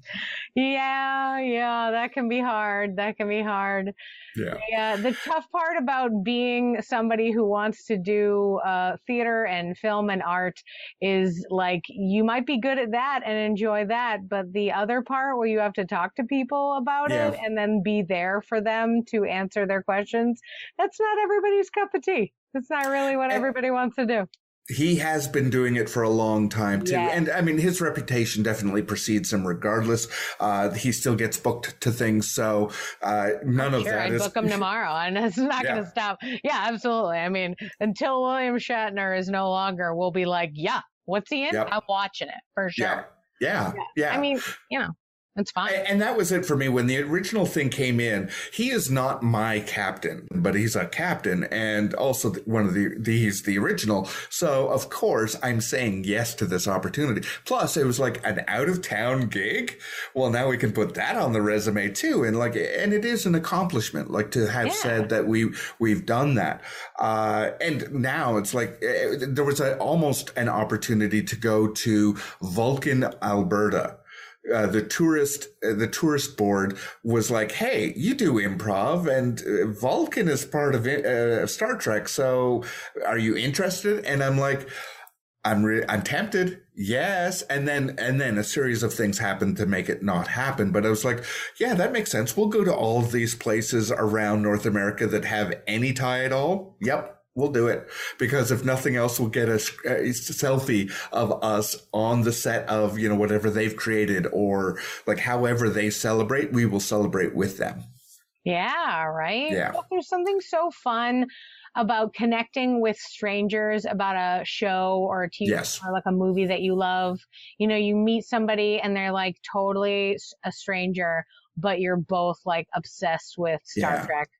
Yeah, yeah, that can be hard. That can be hard. Yeah. Yeah, the tough part about being somebody who wants to do uh, theater and film and art is like you might be good at that and enjoy that, but the other part where you have to talk to people about Yeah. it and then be there for them to answer their questions, that's not everybody's cup of tea. That's not really what And- everybody wants to do. He has been doing it for a long time too. Yes. And I mean, his reputation definitely precedes him regardless. Uh, he still gets booked to things. So, uh, none of Sure, that I'd is. book him tomorrow, and it's not Yeah. going to stop. Yeah, absolutely. I mean, until William Shatner is no longer, we'll be like, yeah, what's he in? Yep. I'm watching it for sure. Yeah. Yeah. Yeah. I mean, you know, it's fine. And that was it for me. When the original thing came in, he is not my captain, but he's a captain and also one of the, the he's the original. So of course I'm saying yes to this opportunity. Plus it was like an out of town gig. Well, now we can put that on the resume too. And like, and it is an accomplishment, like to have Yeah. said that we, we've done that. Uh, and now it's like, uh, there was a, almost an opportunity to go to Vulcan, Alberta. Uh, the tourist, uh, the tourist board was like, "Hey, you do improv, and uh, Vulcan is part of uh, Star Trek. So, are you interested?" And I'm like, "I'm, re- I'm tempted, yes." And then, and then a series of things happened to make it not happen. But I was like, "Yeah, that makes sense. We'll go to all of these places around North America that have any tie at all. Yep." We'll do it because if nothing else, we'll get a, a selfie of us on the set of, you know, whatever they've created or like however they celebrate, we will celebrate with them. Yeah, right? Yeah. But there's something so fun about connecting with strangers about a show or a T V Yes. or like a movie that you love. You know, you meet somebody and they're like totally a stranger, but you're both like obsessed with Star Yeah. Trek.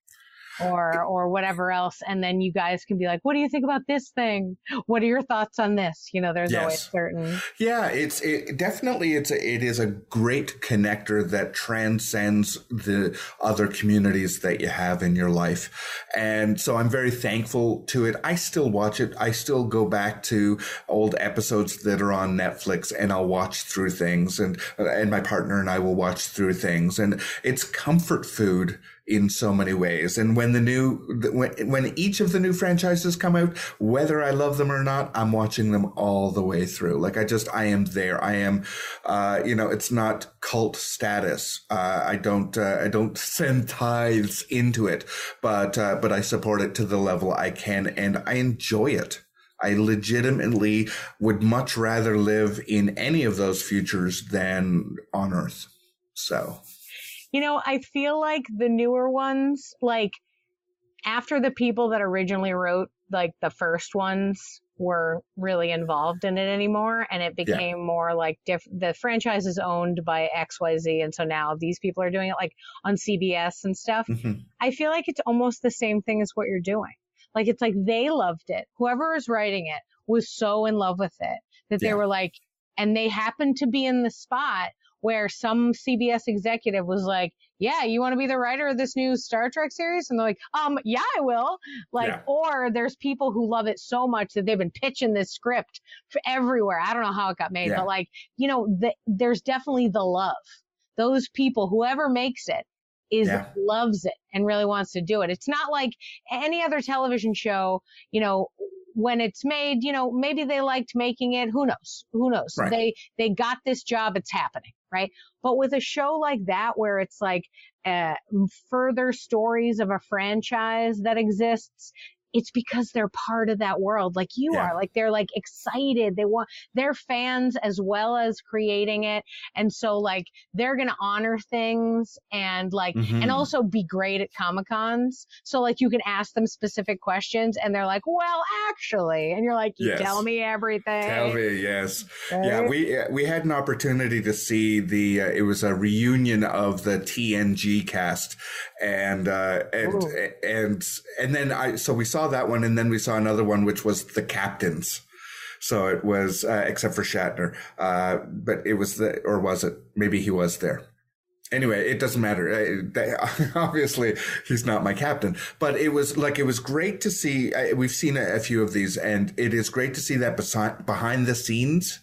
Or, or whatever else. And then you guys can be like, what do you think about this thing? What are your thoughts on this? You know, there's Yes. always certain. Yeah, it's it, definitely it's a, it is a great connector that transcends the other communities that you have in your life, and so I'm very thankful to it. I still watch it. I still go back to old episodes that are on Netflix, and I'll watch through things, and and my partner and I will watch through things, and it's comfort food in so many ways. And when the new, when, when each of the new franchises come out, whether I love them or not, I'm watching them all the way through. Like I just, I am there. I am, uh, you know, it's not cult status. Uh, I don't, uh, I don't send tithes into it, but, uh, but I support it to the level I can and I enjoy it. I legitimately would much rather live in any of those futures than on Earth. So. You know, I feel like the newer ones, like after the people that originally wrote like the first ones were really involved in it anymore, and it became yeah. more like diff- the franchise is owned by X Y Z, and so now these people are doing it like on C B S and stuff. Mm-hmm. I feel like it's almost the same thing as what you're doing. Like it's like they loved it. Whoever was writing it was so in love with it that yeah. they were like, and they happened to be in the spot where some C B S executive was like, yeah, you want to be the writer of this new Star Trek series? And they're like, um, yeah, I will. Like, yeah. Or there's people who love it so much that they've been pitching this script for everywhere. I don't know how it got made, yeah. but like, you know, the, there's definitely the love. Those people, whoever makes it, is yeah. loves it and really wants to do it. It's not like any other television show, you know, when it's made, you know, maybe they liked making it. Who knows? Who knows? Right. They, they got this job. It's happening. Right. But with a show like that, where it's like, uh, further stories of a franchise that exists, it's because they're part of that world. Like you yeah. are, like, they're like excited. They want, they're fans as well as creating it. And so like, they're going to honor things and like, mm-hmm. and also be great at Comic-Cons. So like, you can ask them specific questions and they're like, well, actually, and you're like, you yes. tell me everything. Tell me. Yes. Right? Yeah. We, we had an opportunity to see the, uh, it was a reunion of the T N G cast and, uh, and, Ooh. and, and then I, so we saw that one, and then we saw another one, which was the captains. So it was, uh, except for Shatner, uh, but it was the, or was it? Maybe he was there. Anyway, it doesn't matter. Obviously, he's not my captain, but it was like, it was great to see. We've seen a few of these, and it is great to see that behind the scenes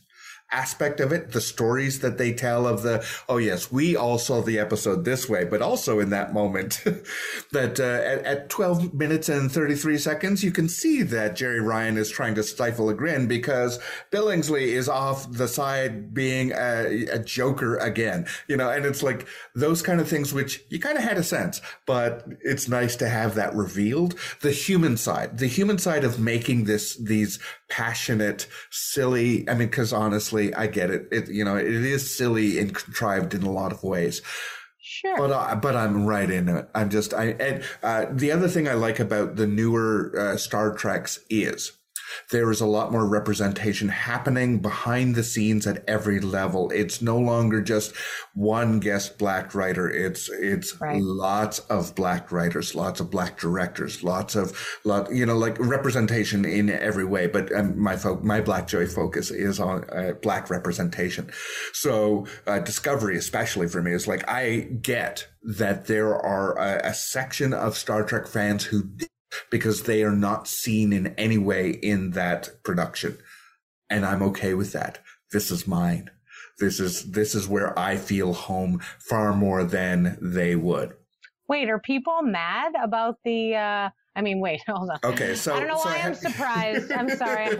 aspect of it, the stories that they tell of the, oh yes, we all saw the episode this way, but also in that moment that uh, at, at twelve minutes and thirty-three seconds, you can see that Jerry Ryan is trying to stifle a grin because Billingsley is off the side being a, a joker again, you know, and it's like those kind of things, which you kind of had a sense, but it's nice to have that revealed. The human side, the human side of making this, these passionate, silly, I mean, because honestly, I get it. It, you know, it is silly and contrived in a lot of ways. Sure. But, uh, but I'm right in it. I'm just, I, and, uh, the other thing I like about the newer, uh, Star Treks is there is a lot more representation happening behind the scenes at every level. It's no longer just one guest black writer. It's, it's right. lots of black writers, lots of black directors, lots of, lot, you know, like representation in every way. But um, my fo- my Black Joy focus is on uh, black representation. So, uh, Discovery, especially for me, is like, I get that there are a, a section of Star Trek fans who because they are not seen in any way in that production. And I'm okay with that. This is mine. This is, this is where I feel home far more than they would. Wait, are people mad about the, uh, I mean, wait, hold on. Okay, so I don't know so why I I'm surprised. I'm sorry.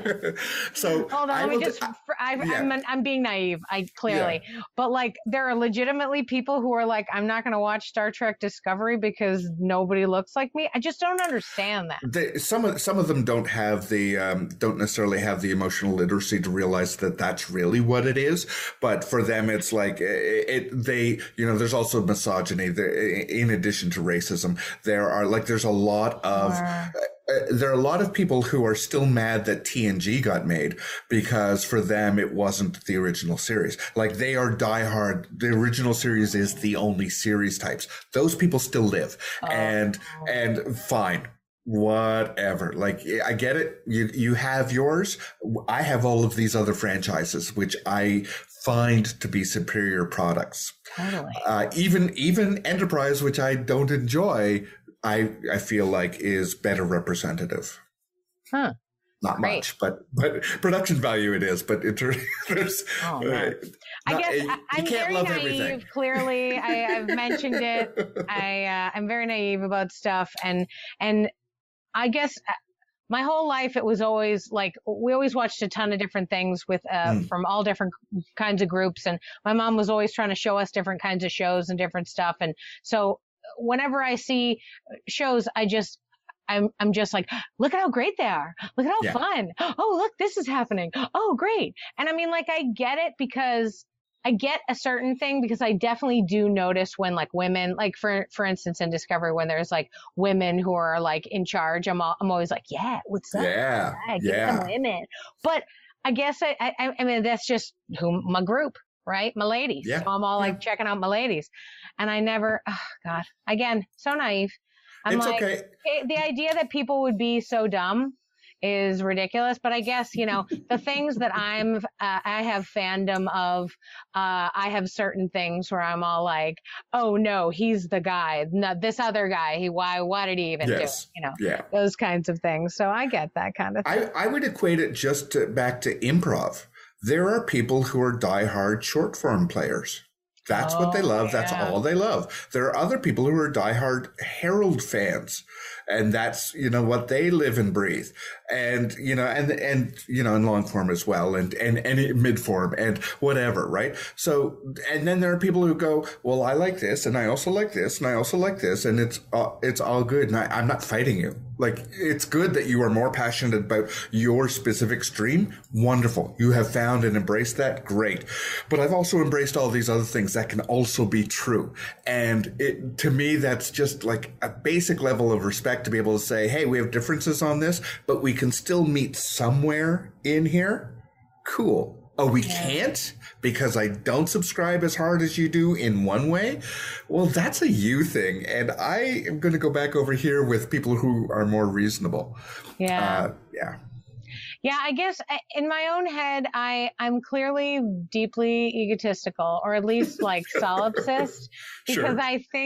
So hold on, I let me will just. d- I, yeah. I'm I'm being naive. I clearly, but like there are legitimately people who are like, I'm not going to watch Star Trek Discovery because nobody looks like me. I just don't understand that. They, some of some of them don't have the um, don't necessarily have the emotional literacy to realize that that's really what it is. But for them, it's like it. it they you know, there's also misogyny. There, in addition to racism, there are like there's a lot of. Or... Uh, there are a lot of people who are still mad that T N G got made because for them it wasn't the original series. Like they are diehard. The original series is the only series types. Those people still live, oh. and and fine, whatever. Like I get it. You you have yours. I have all of these other franchises, which I find to be superior products. Totally. Uh, even even Enterprise, which I don't enjoy. I, I feel like is better representative. Huh. Not Great. much, but, but production value it is, but it, there's, oh, uh, I not, guess you, I, I'm you can't very love naive. Everything. Clearly, I, I've mentioned it. I, uh, I'm very naive about stuff. And, and I guess my whole life, it was always like, we always watched a ton of different things with, uh, mm. from all different kinds of groups. And my mom was always trying to show us different kinds of shows and different stuff. And so, whenever I see shows, I just, I'm, I'm just like, look at how great they are. Look at how yeah. fun. Oh, look, this is happening. Oh, great. And I mean, like, I get it because I get a certain thing because I definitely do notice when like women, like for, for instance, in Discovery, when there's like women who are like in charge, I'm, all, I'm always like, yeah, what's up? Yeah. yeah give yeah. some women. But I guess I, I, I mean, that's just who my group. Right? My ladies. Yeah. So I'm all like yeah. checking out my ladies. And I never, oh God, again, so naive. I'm it's like, okay. it, the idea that people would be so dumb is ridiculous. But I guess, you know, the things that I'm, uh, I have fandom of, uh, I have certain things where I'm all like, oh no, he's the guy. No, this other guy, he, why, why did he even yes. do it? You know, yeah. those kinds of things. So I get that kind of thing. I, I would equate it just to, back to improv. There are people who are diehard short form players. That's oh, what they love. Yeah. That's all they love. There are other people who are diehard Herald fans. And that's, you know, what they live and breathe. And, you know, and, and, you know, in long form as well, and, and, and mid form and whatever, right? So, and then there are people who go, well, I like this and I also like this and I also like this. And it's, uh, it's all good. And I, I'm not fighting you. Like, it's good that you are more passionate about your specific stream. Wonderful. You have found and embraced that. Great. But I've also embraced all these other things that can also be true. And it, to me, that's just like a basic level of respect to be able to say, hey, we have differences on this, but we can still meet somewhere in here. Cool. Oh, we can't because I don't subscribe as hard as you do in one way. Well, that's a you thing. And I am going to go back over here with people who are more reasonable. Yeah. Uh, yeah. Yeah, I guess in my own head, I, I'm clearly deeply egotistical, or at least like solipsist, because Sure. I think,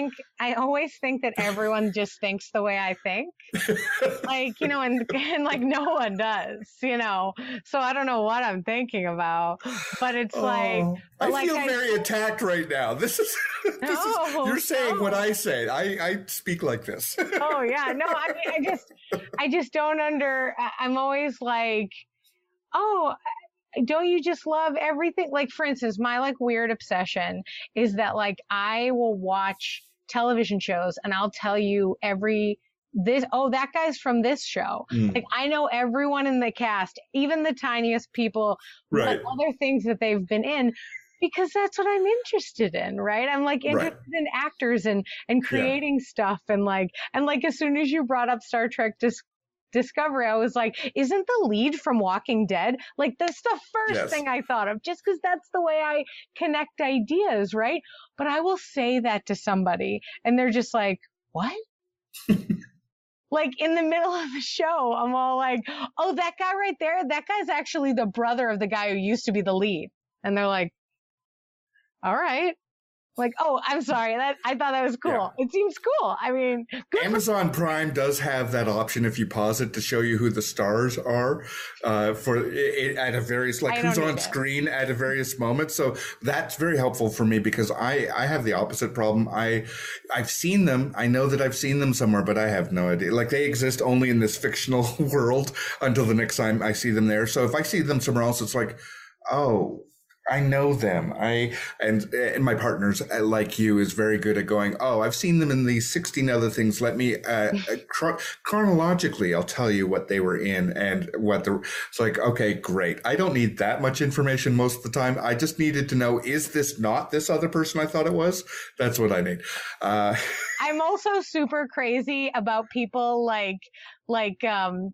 I always think that everyone just thinks the way I think. Like, you know, and, and like no one does, you know. So I don't know what I'm thinking about. But it's oh, like I like feel I, very attacked right now. This is, this no, is you're saying no. what I say. I, I speak like this. Oh yeah. No, I mean I just I just don't under I'm always like, oh, don't you just love everything? Like, for instance, my like weird obsession is that like I will watch television shows and I'll tell you every this, oh, that guy's from this show. Mm. Like I know everyone in the cast, even the tiniest people, right. other things that they've been in, because that's what I'm interested in, right? I'm like interested right. in actors and, and creating yeah. stuff. And like, and like, as soon as you brought up Star Trek Dis- Discovery, I was like, isn't the lead from Walking Dead? Like that's the first yes. thing I thought of, just because that's the way I connect ideas, right? But I will say that to somebody and they're just like, what? Like in the middle of the show, I'm all like, oh, that guy right there, that guy's actually the brother of the guy who used to be the lead. And they're like, all right. Like, oh, I'm sorry. That I thought that was cool. Yeah. It seems cool. I mean, good Amazon for- Prime does have that option if you pause it to show you who the stars are uh, for it, at a various, like who's on screen at a various moments. So that's very helpful for me because I, I have the opposite problem. I, I've seen them. I know that I've seen them somewhere, but I have no idea. Like they exist only in this fictional world until the next time I see them there. So if I see them somewhere else, it's like, oh, I know them. I and and my partners like you is very good at going, oh, I've seen them in these sixteen other things. Let me uh, chron- chronologically, I'll tell you what they were in and what the. It's like, okay, great. I don't need that much information most of the time. I just needed to know, is this not this other person I thought it was? That's what I need. Uh, I'm also super crazy about people like like um.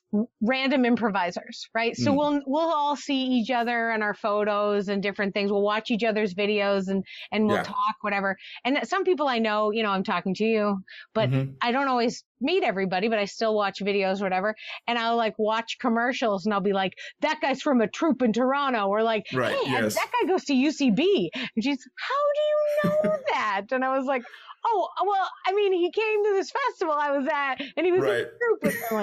random improvisers, right? So mm. we'll, we'll all see each other in our photos and different things. We'll watch each other's videos and, and we'll yeah. talk, whatever. And some people I know, you know, I'm talking to you, but mm-hmm. I don't always meet everybody, but I still watch videos, whatever. And I'll like watch commercials and I'll be like, that guy's from a troupe in Toronto, or like, right, hey, yes. that guy goes to U C B. And she's, how do you know that? And I was like, oh, well, I mean, he came to this festival I was at and he was right. in a group with them.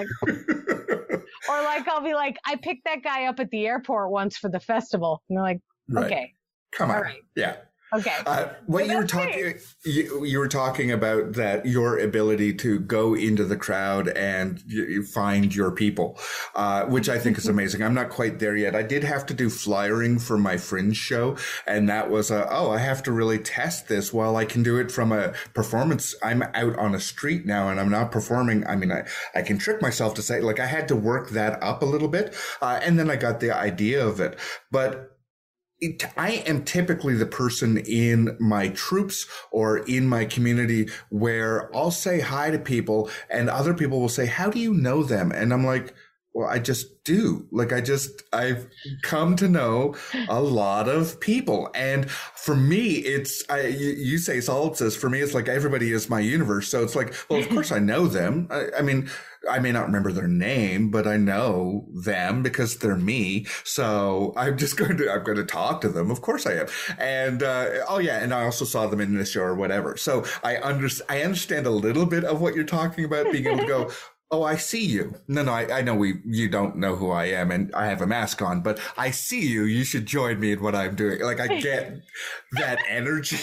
Like, or like, I'll be like, I picked that guy up at the airport once for the festival. And they're like, right. okay. Come on. All right. Yeah. Okay. Uh, what you were talking, you, you were talking about that your ability to go into the crowd and you find your people, uh, which I think is amazing. I'm not quite there yet. I did have to do flyering for my Fringe show, and that was a, oh, I have to really test this while I can do it from a performance. I'm out on a street now and I'm not performing. I mean, I, I can trick myself to say, like, I had to work that up a little bit, uh, and then I got the idea of it. But It, I am typically the person in my troops or in my community where I'll say hi to people and other people will say, how do you know them? And I'm like, well, I just do. Like, I just, I've come to know a lot of people. And for me, it's, I, you, you say solipsist. For me, it's like everybody is my universe. So it's like, well, of course I know them. I, I mean, I may not remember their name, but I know them because they're me. So I'm just going to, I'm going to talk to them. Of course I am. And, uh, oh yeah. And I also saw them in this show or whatever. So I under, I understand a little bit of what you're talking about, being able to go, oh, I see you. No, no, I, I know we, you don't know who I am and I have a mask on, but I see you. You should join me in what I'm doing. Like, I get that energy.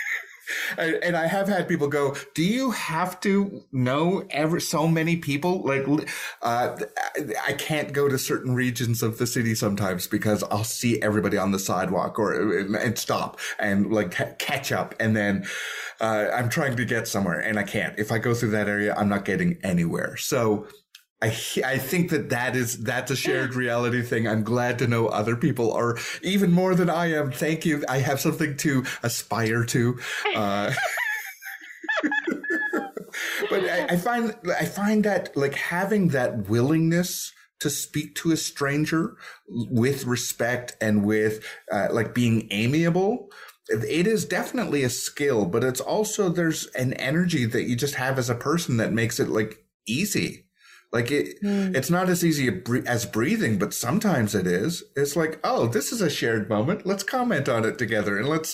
And, and I have had people go, do you have to know ever so many people? Like, uh, I can't go to certain regions of the city sometimes because I'll see everybody on the sidewalk or and stop and like catch up. And then uh, I'm trying to get somewhere and I can't. If I go through that area, I'm not getting anywhere. So I, I think that that is, that's a shared reality thing. I'm glad to know other people are even more than I am. Thank you. I have something to aspire to. Uh, but I, I find, I find that like having that willingness to speak to a stranger with respect and with uh, like being amiable, it is definitely a skill, but it's also, there's an energy that you just have as a person that makes it like easy. Like it, mm. it's not as easy as breathing, but sometimes it is. It's like, oh, this is a shared moment. Let's comment on it together and let's,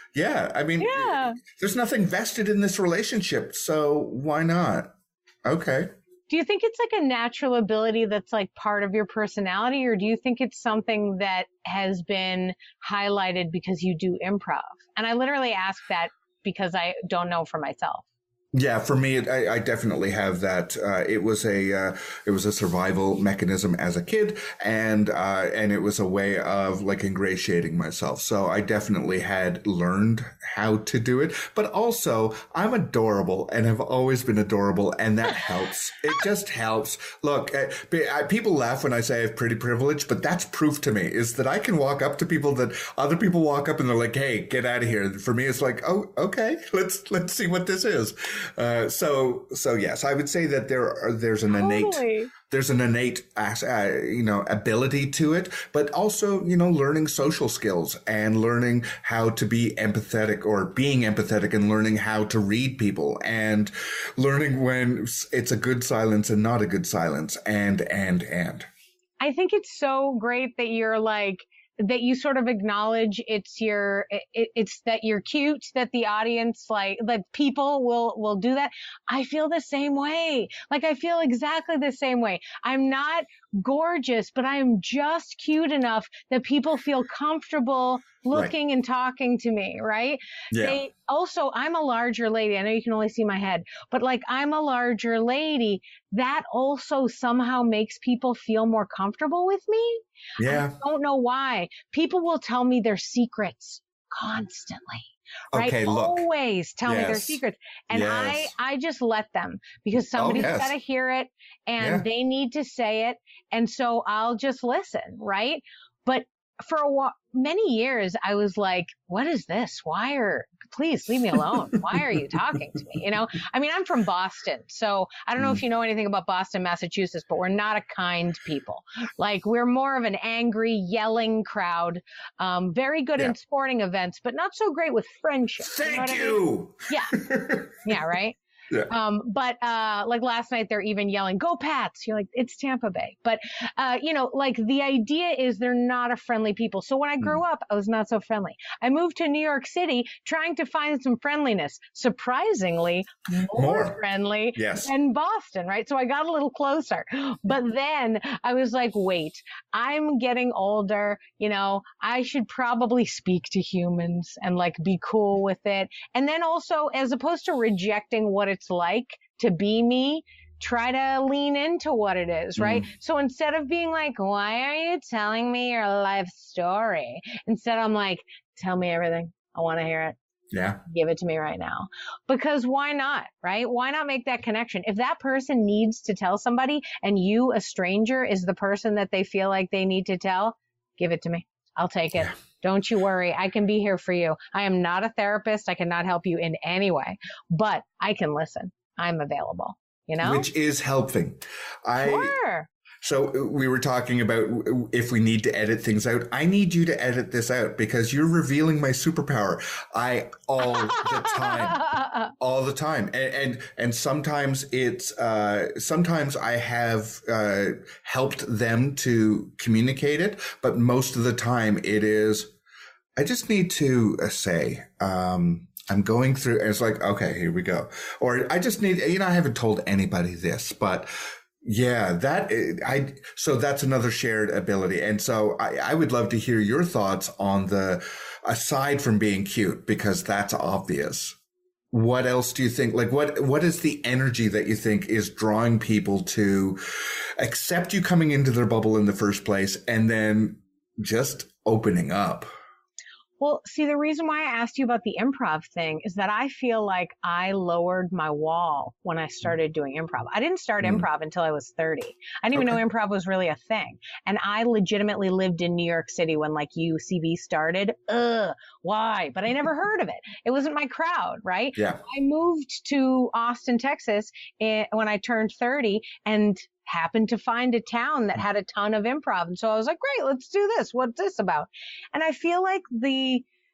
Yeah. I mean, Yeah. there's nothing vested in this relationship. So why not? Okay. Do you think it's like a natural ability that's like part of your personality, or do you think it's something that has been highlighted because you do improv? And I literally ask that because I don't know for myself. Yeah, for me, it, I, I definitely have that. Uh, it was a uh, it was a survival mechanism as a kid, and uh, and it was a way of like ingratiating myself. So I definitely had learned how to do it. But also, I'm adorable and have always been adorable, and that helps. It just helps. Look, I, I, people laugh when I say I have pretty privilege, but that's proof to me is that I can walk up to people that other people walk up and they're like, "Hey, get out of here." For me, it's like, "Oh, okay, let's let's see what this is." Uh, so, so yes, I would say that there are, there's an Totally. innate, there's an innate, uh, you know, ability to it, but also, you know, learning social skills and learning how to be empathetic or being empathetic and learning how to read people and learning when it's a good silence and not a good silence and, and, and. I think it's so great that you're like, that you sort of acknowledge it's your, it, it's that you're cute, that the audience, like, that people will, will do that. I feel the same way. Like, I feel exactly the same way. I'm not gorgeous, but I am just cute enough that people feel comfortable looking right. and talking to me, right? Yeah. They also, I'm a larger lady. I know you can only see my head, but like, I'm a larger lady. That also somehow makes people feel more comfortable with me. Yeah. I don't know why. People will tell me their secrets constantly. Right? Okay, look. Always tell yes. me their secrets. And yes. I, I just let them because somebody's oh, yes. got to hear it and yeah. they need to say it. And so I'll just listen. Right. But for a while, many years, I was like, what is this? Why are, please leave me alone. Why are you talking to me? You know, I mean, I'm from Boston, so I don't know mm. if you know anything about Boston, Massachusetts, but we're not a kind people. Like, we're more of an angry, yelling crowd, um, very good yeah. in sporting events, but not so great with friendship. Thank you. Know you. I mean? Yeah. Yeah. Right. Yeah. Um, but, uh, like last night, they're even yelling, "Go Pats." You're like, it's Tampa Bay. But, uh, you know, like the idea is they're not a friendly people. So when I grew mm. up, I was not so friendly. I moved to New York City trying to find some friendliness, surprisingly more, more. friendly yes. than Boston, right? So I got a little closer, but then I was like, wait, I'm getting older. You know, I should probably speak to humans and like be cool with it. And then also, as opposed to rejecting what it's like to be me, try to lean into what it is, right? Mm. So instead of being like, why are you telling me your life story? Instead, I'm like, tell me everything. I want to hear it. Yeah. Give it to me right now. Because why not, right? Why not make that connection? If that person needs to tell somebody and you, a stranger, is the person that they feel like they need to tell, give it to me. I'll take it. Yeah. Don't you worry. I can be here for you. I am not a therapist. I cannot help you in any way, but I can listen. I'm available, you know? Which is helping. I, sure. So we were talking about if we need to edit things out. I need you to edit this out because you're revealing my superpower. I all the time, all the time. And, and, and sometimes it's, uh, sometimes I have, uh, helped them to communicate it, but most of the time it is, I just need to uh, say, um, I'm going through, and it's like, okay, here we go. Or I just need, you know, I haven't told anybody this, but yeah, that I, so that's another shared ability. And so I, I would love to hear your thoughts on the, aside from being cute, because that's obvious. What else do you think? Like, what, what is the energy that you think is drawing people to accept you coming into their bubble in the first place and then just opening up? Well, see, the reason why I asked you about the improv thing is that I feel like I lowered my wall when I started doing improv. I didn't start mm. improv until I was thirty. I didn't okay. even know improv was really a thing. And I legitimately lived in New York City when like U C B started. Ugh, why? But I never heard of it. It wasn't my crowd, right? Yeah. I moved to Austin, Texas when I turned thirty and happened to find a town that had a ton of improv. And so I was like, great, let's do this. What's this about? And I feel like the,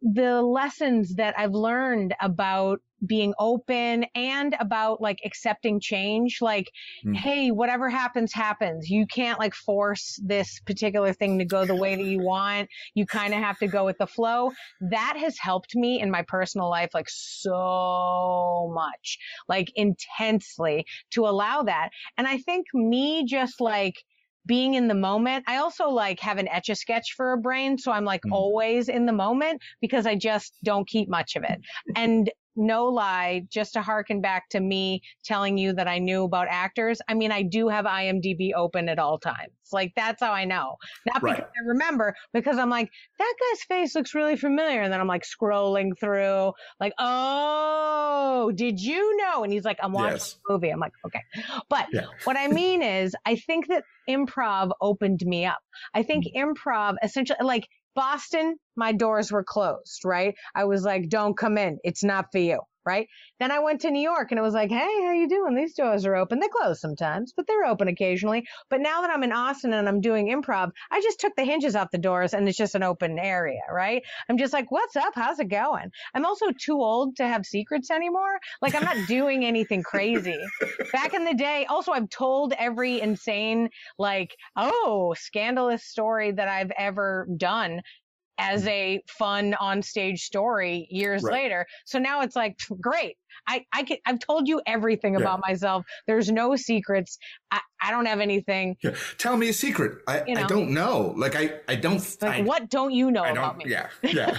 the lessons that I've learned about being open and about like accepting change, like, mm. hey, whatever happens, happens. You can't like force this particular thing to go the way that you want. You kind of have to go with the flow. That has helped me in my personal life, like so much, like intensely, to allow that. And I think me just like being in the moment. I also like have an Etch-a-Sketch for a brain. So I'm like mm. always in the moment because I just don't keep much of it. And no lie, just to harken back to me telling you that I knew about actors. I mean, I do have IMDb open at all times. Like, that's how I know. Not because right. I remember, because I'm like, that guy's face looks really familiar. And then I'm like scrolling through, like, oh, did you know? And he's like, I'm watching yes. the movie. I'm like, okay. But yeah. what I mean is, I think that improv opened me up. I think mm-hmm. improv essentially, like, Boston, my doors were closed, right? I was like, don't come in. It's not for you, right? Then I went to New York and it was like, hey, how you doing? These doors are open. They close sometimes, but they're open occasionally. But now that I'm in Austin and I'm doing improv, I just took the hinges off the doors and it's just an open area, right? I'm just like, what's up? How's it going? I'm also too old to have secrets anymore. Like, I'm not doing anything crazy. Back in the day, also, I've told every insane, like, oh, scandalous story that I've ever done as a fun on stage story years right. later. So now it's like, great. I, I can, I've told you everything yeah. about myself. There's no secrets. I, I don't have anything. Yeah. Tell me a secret. I, you know, I don't know. Like, I, I don't. Like, I, what don't you know about me? Yeah. Yeah.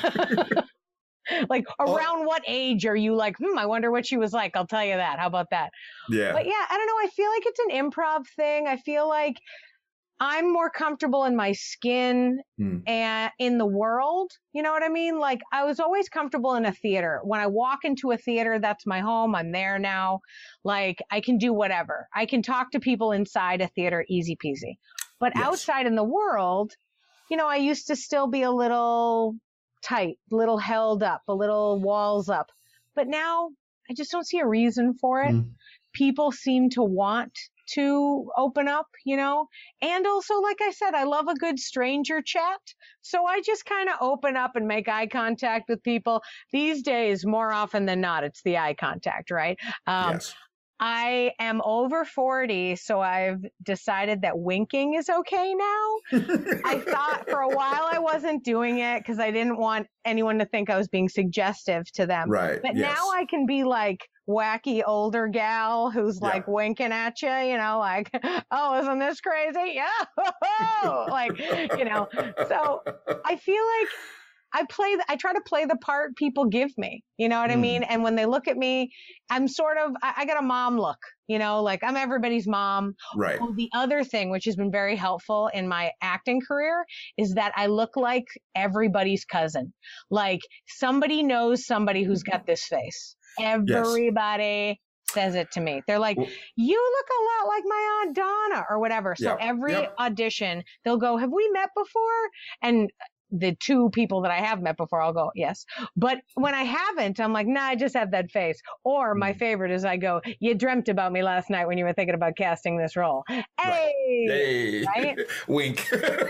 Like, around oh. what age are you like, hmm, I wonder what she was like. I'll tell you that. How about that? Yeah. But yeah, I don't know. I feel like it's an improv thing. I feel like I'm more comfortable in my skin mm. and in the world. You know what I mean? Like, I was always comfortable in a theater. When I walk into a theater, that's my home. I'm there now. Like, I can do whatever. I can talk to people inside a theater, easy peasy. But yes. outside in the world, you know, I used to still be a little tight, a little held up, a little walls up. But now I just don't see a reason for it. Mm. People seem to want to open up, you know, and also, like I said, I love a good stranger chat. So I just kind of open up and make eye contact with people. These days, more often than not, it's the eye contact, right? Um, yes. I am over forty, so I've decided that winking is okay now. I thought for a while I wasn't doing it because I didn't want anyone to think I was being suggestive to them. Right. But yes. now I can be like wacky older gal who's yeah. like winking at you, you know, like, oh, isn't this crazy? Yeah. Like, you know, so I feel like I play, I try to play the part people give me, you know what mm. I mean? And when they look at me, I'm sort of, I, I got a mom look, you know, like I'm everybody's mom. Right. Oh, the other thing, which has been very helpful in my acting career, is that I look like everybody's cousin. Like, somebody knows somebody who's got this face. Everybody yes. says it to me. They're like, well, you look a lot like my Aunt Donna or whatever. So yep, every yep. audition, they'll go, have we met before? And the two people that I have met before, I'll go, yes. But when I haven't, I'm like, nah, I just have that face. Or my favorite is I go, you dreamt about me last night when you were thinking about casting this role. Hey! Hey! Right? Wink.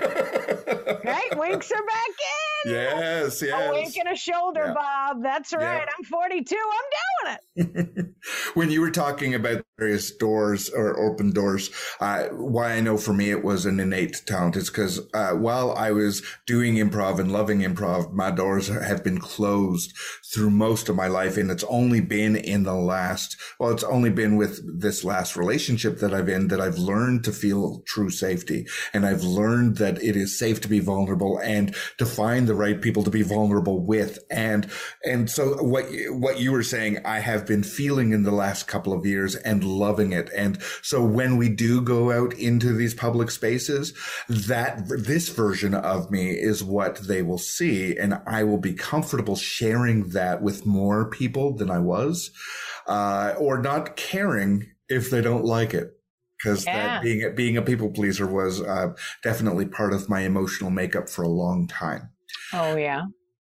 Right? Winks are back in. Yes, yes. A wink and a shoulder, yeah. Bob. That's right. Yeah. I'm forty-two. I'm doing it. When you were talking about various doors or open doors, uh, why I know for me it was an innate talent is because uh, while I was doing improv and loving improv, my doors have been closed through most of my life. And it's only been in the last, well, it's only been with this last relationship that I've in that I've learned to feel true safety. And I've learned that it is safe to be vulnerable and to find the right people to be vulnerable with. And, and so what, what you were saying, I have been feeling in the last couple of years and loving it. And so when we do go out into these public spaces, that this version of me is what they will see. And I will be comfortable sharing that with more people than I was, uh, or not caring if they don't like it. Because yeah. that being, being a people pleaser was uh, definitely part of my emotional makeup for a long time. Oh, yeah.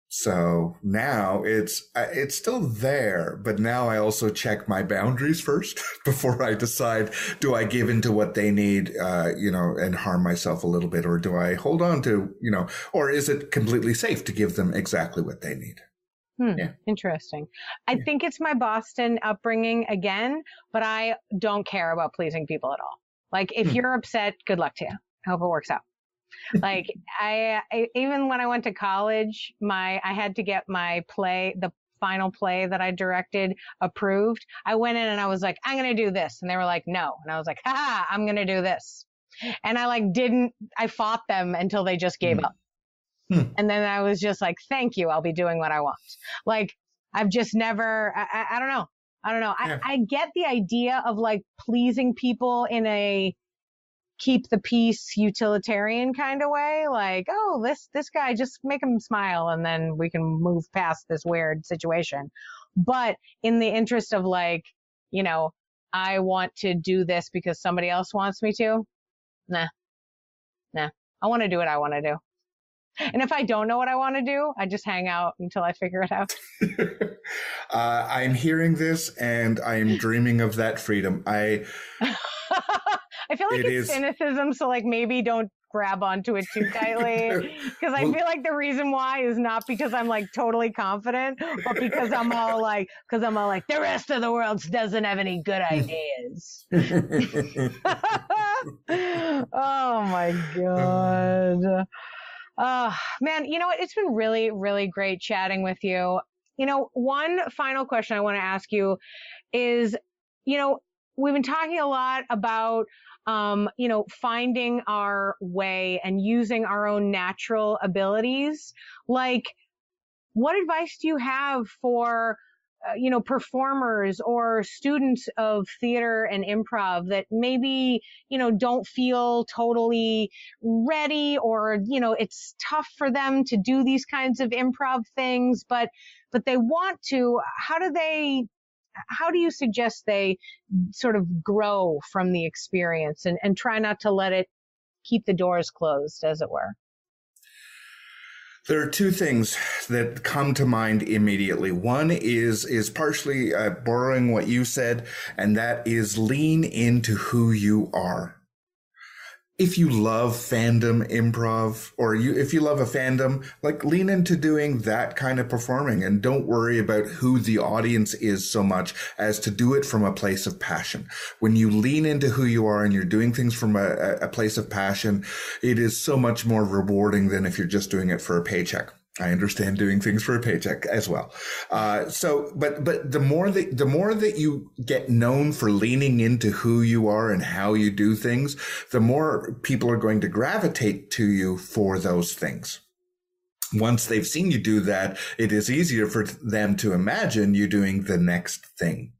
So now it's uh, it's still there, but now I also check my boundaries first before I decide, do I give into what they need, uh, you know, and harm myself a little bit, or do I hold on to, you know, or is it completely safe to give them exactly what they need? Hmm, yeah. Interesting. I yeah. think it's my Boston upbringing again, but I don't care about pleasing people at all. Like, if hmm. you're upset, good luck to you. I hope it works out. Like, I, I, even when I went to college, my, I had to get my play, the final play that I directed approved. I went in and I was like, I'm going to do this. And they were like, no. And I was like, ha, I'm going to do this. And I like didn't, I fought them until they just gave hmm. up. Hmm. And then I was just like, thank you. I'll be doing what I want. Like, I've just never, I, I, I don't know. I don't know. Yeah. I, I get the idea of like pleasing people in a keep the peace utilitarian kind of way. Like, oh, this, this guy, just make him smile and then we can move past this weird situation. But in the interest of like, you know, I want to do this because somebody else wants me to. Nah, nah, I want to do what I want to do. And if I don't know what I want to do, I just hang out until I figure it out. uh, I'm hearing this and I'm dreaming of that freedom. I, I feel like it it's is... cynicism, so like maybe don't grab onto it too tightly. Because I well, feel like the reason why is not because I'm like totally confident, but because I'm all like, because I'm all like, the rest of the world doesn't have any good ideas. Oh my God. Oh, man, you know what? It's been really, really great chatting with you. You know, one final question I want to ask you is, you know, we've been talking a lot about, um, you know, finding our way and using our own natural abilities. Like, what advice do you have for, uh, you know, performers or students of theater and improv that maybe, you know, don't feel totally ready, or, you know, it's tough for them to do these kinds of improv things, but, but they want to? How do they, how do you suggest they sort of grow from the experience and, and try not to let it keep the doors closed, as it were? There are two things that come to mind immediately. One is is partially uh, borrowing what you said, and that is lean into who you are. If you love fandom improv, or you if you love a fandom, like lean into doing that kind of performing, and don't worry about who the audience is so much as to do it from a place of passion. When you lean into who you are and you're doing things from a, a place of passion, it is so much more rewarding than if you're just doing it for a paycheck. I understand doing things for a paycheck as well. Uh, so, but, but the more that, the more that you get known for leaning into who you are and how you do things, the more people are going to gravitate to you for those things. Once they've seen you do that, it is easier for them to imagine you doing the next thing.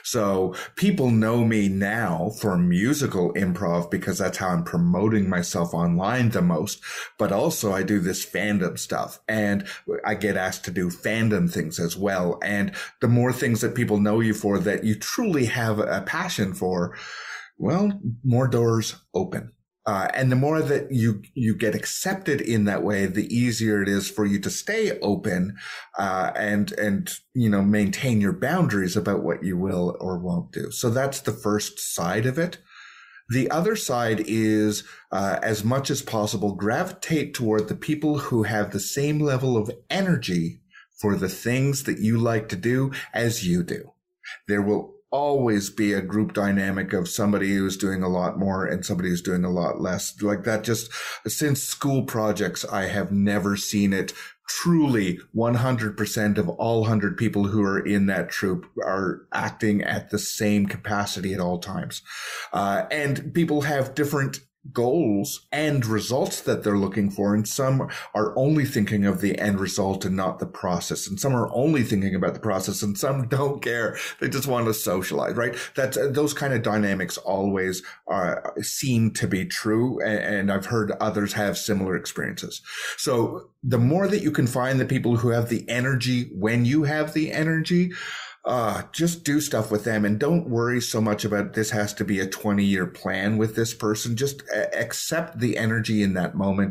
So people know me now for musical improv because that's how I'm promoting myself online the most. But also I do this fandom stuff, and I get asked to do fandom things as well. And the more things that people know you for that you truly have a passion for, well, more doors open. Uh, and the more that you, you get accepted in that way, the easier it is for you to stay open, uh, and, and, you know, maintain your boundaries about what you will or won't do. So that's the first side of it. The other side is, uh, as much as possible, gravitate toward the people who have the same level of energy for the things that you like to do as you do. There will always be a group dynamic of somebody who's doing a lot more and somebody who's doing a lot less. Like that, just since school projects, I have never seen it truly one hundred percent of all one hundred people who are in that troupe are acting at the same capacity at all times. Uh, and people have different goals and results that they're looking for. And some are only thinking of the end result and not the process. And some are only thinking about the process, and some don't care. They just want to socialize, right? That's, those kind of dynamics always uh, seem to be true. And, and I've heard others have similar experiences. So the more that you can find the people who have the energy when you have the energy, Uh, just do stuff with them, and don't worry so much about this has to be a twenty year plan with this person. Just a- accept the energy in that moment.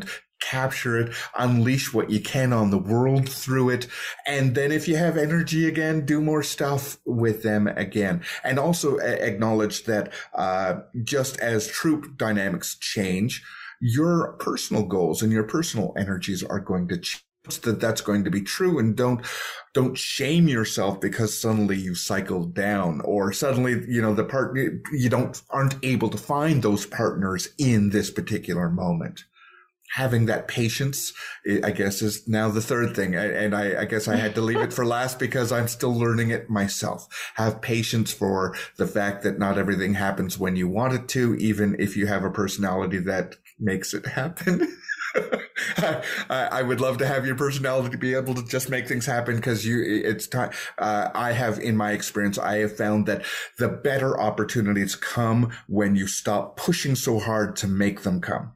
capture it, unleash what you can on the world through it. And then if you have energy again, do more stuff with them again. And also acknowledge that uh, just as troop dynamics change, your personal goals and your personal energies are going to change. That that's going to be true, and don't don't shame yourself because suddenly you cycled down, or suddenly you know the partner you don't aren't able to find those partners in this particular moment. Having that patience, I guess, is now the third thing, and I, I guess I had to leave it for last because I'm still learning it myself. Have patience for the fact that not everything happens when you want it to, even if you have a personality that makes it happen. I, I would love to have your personality to be able to just make things happen, because you, it's time. Uh, I have, in my experience, I have found that the better opportunities come when you stop pushing so hard to make them come.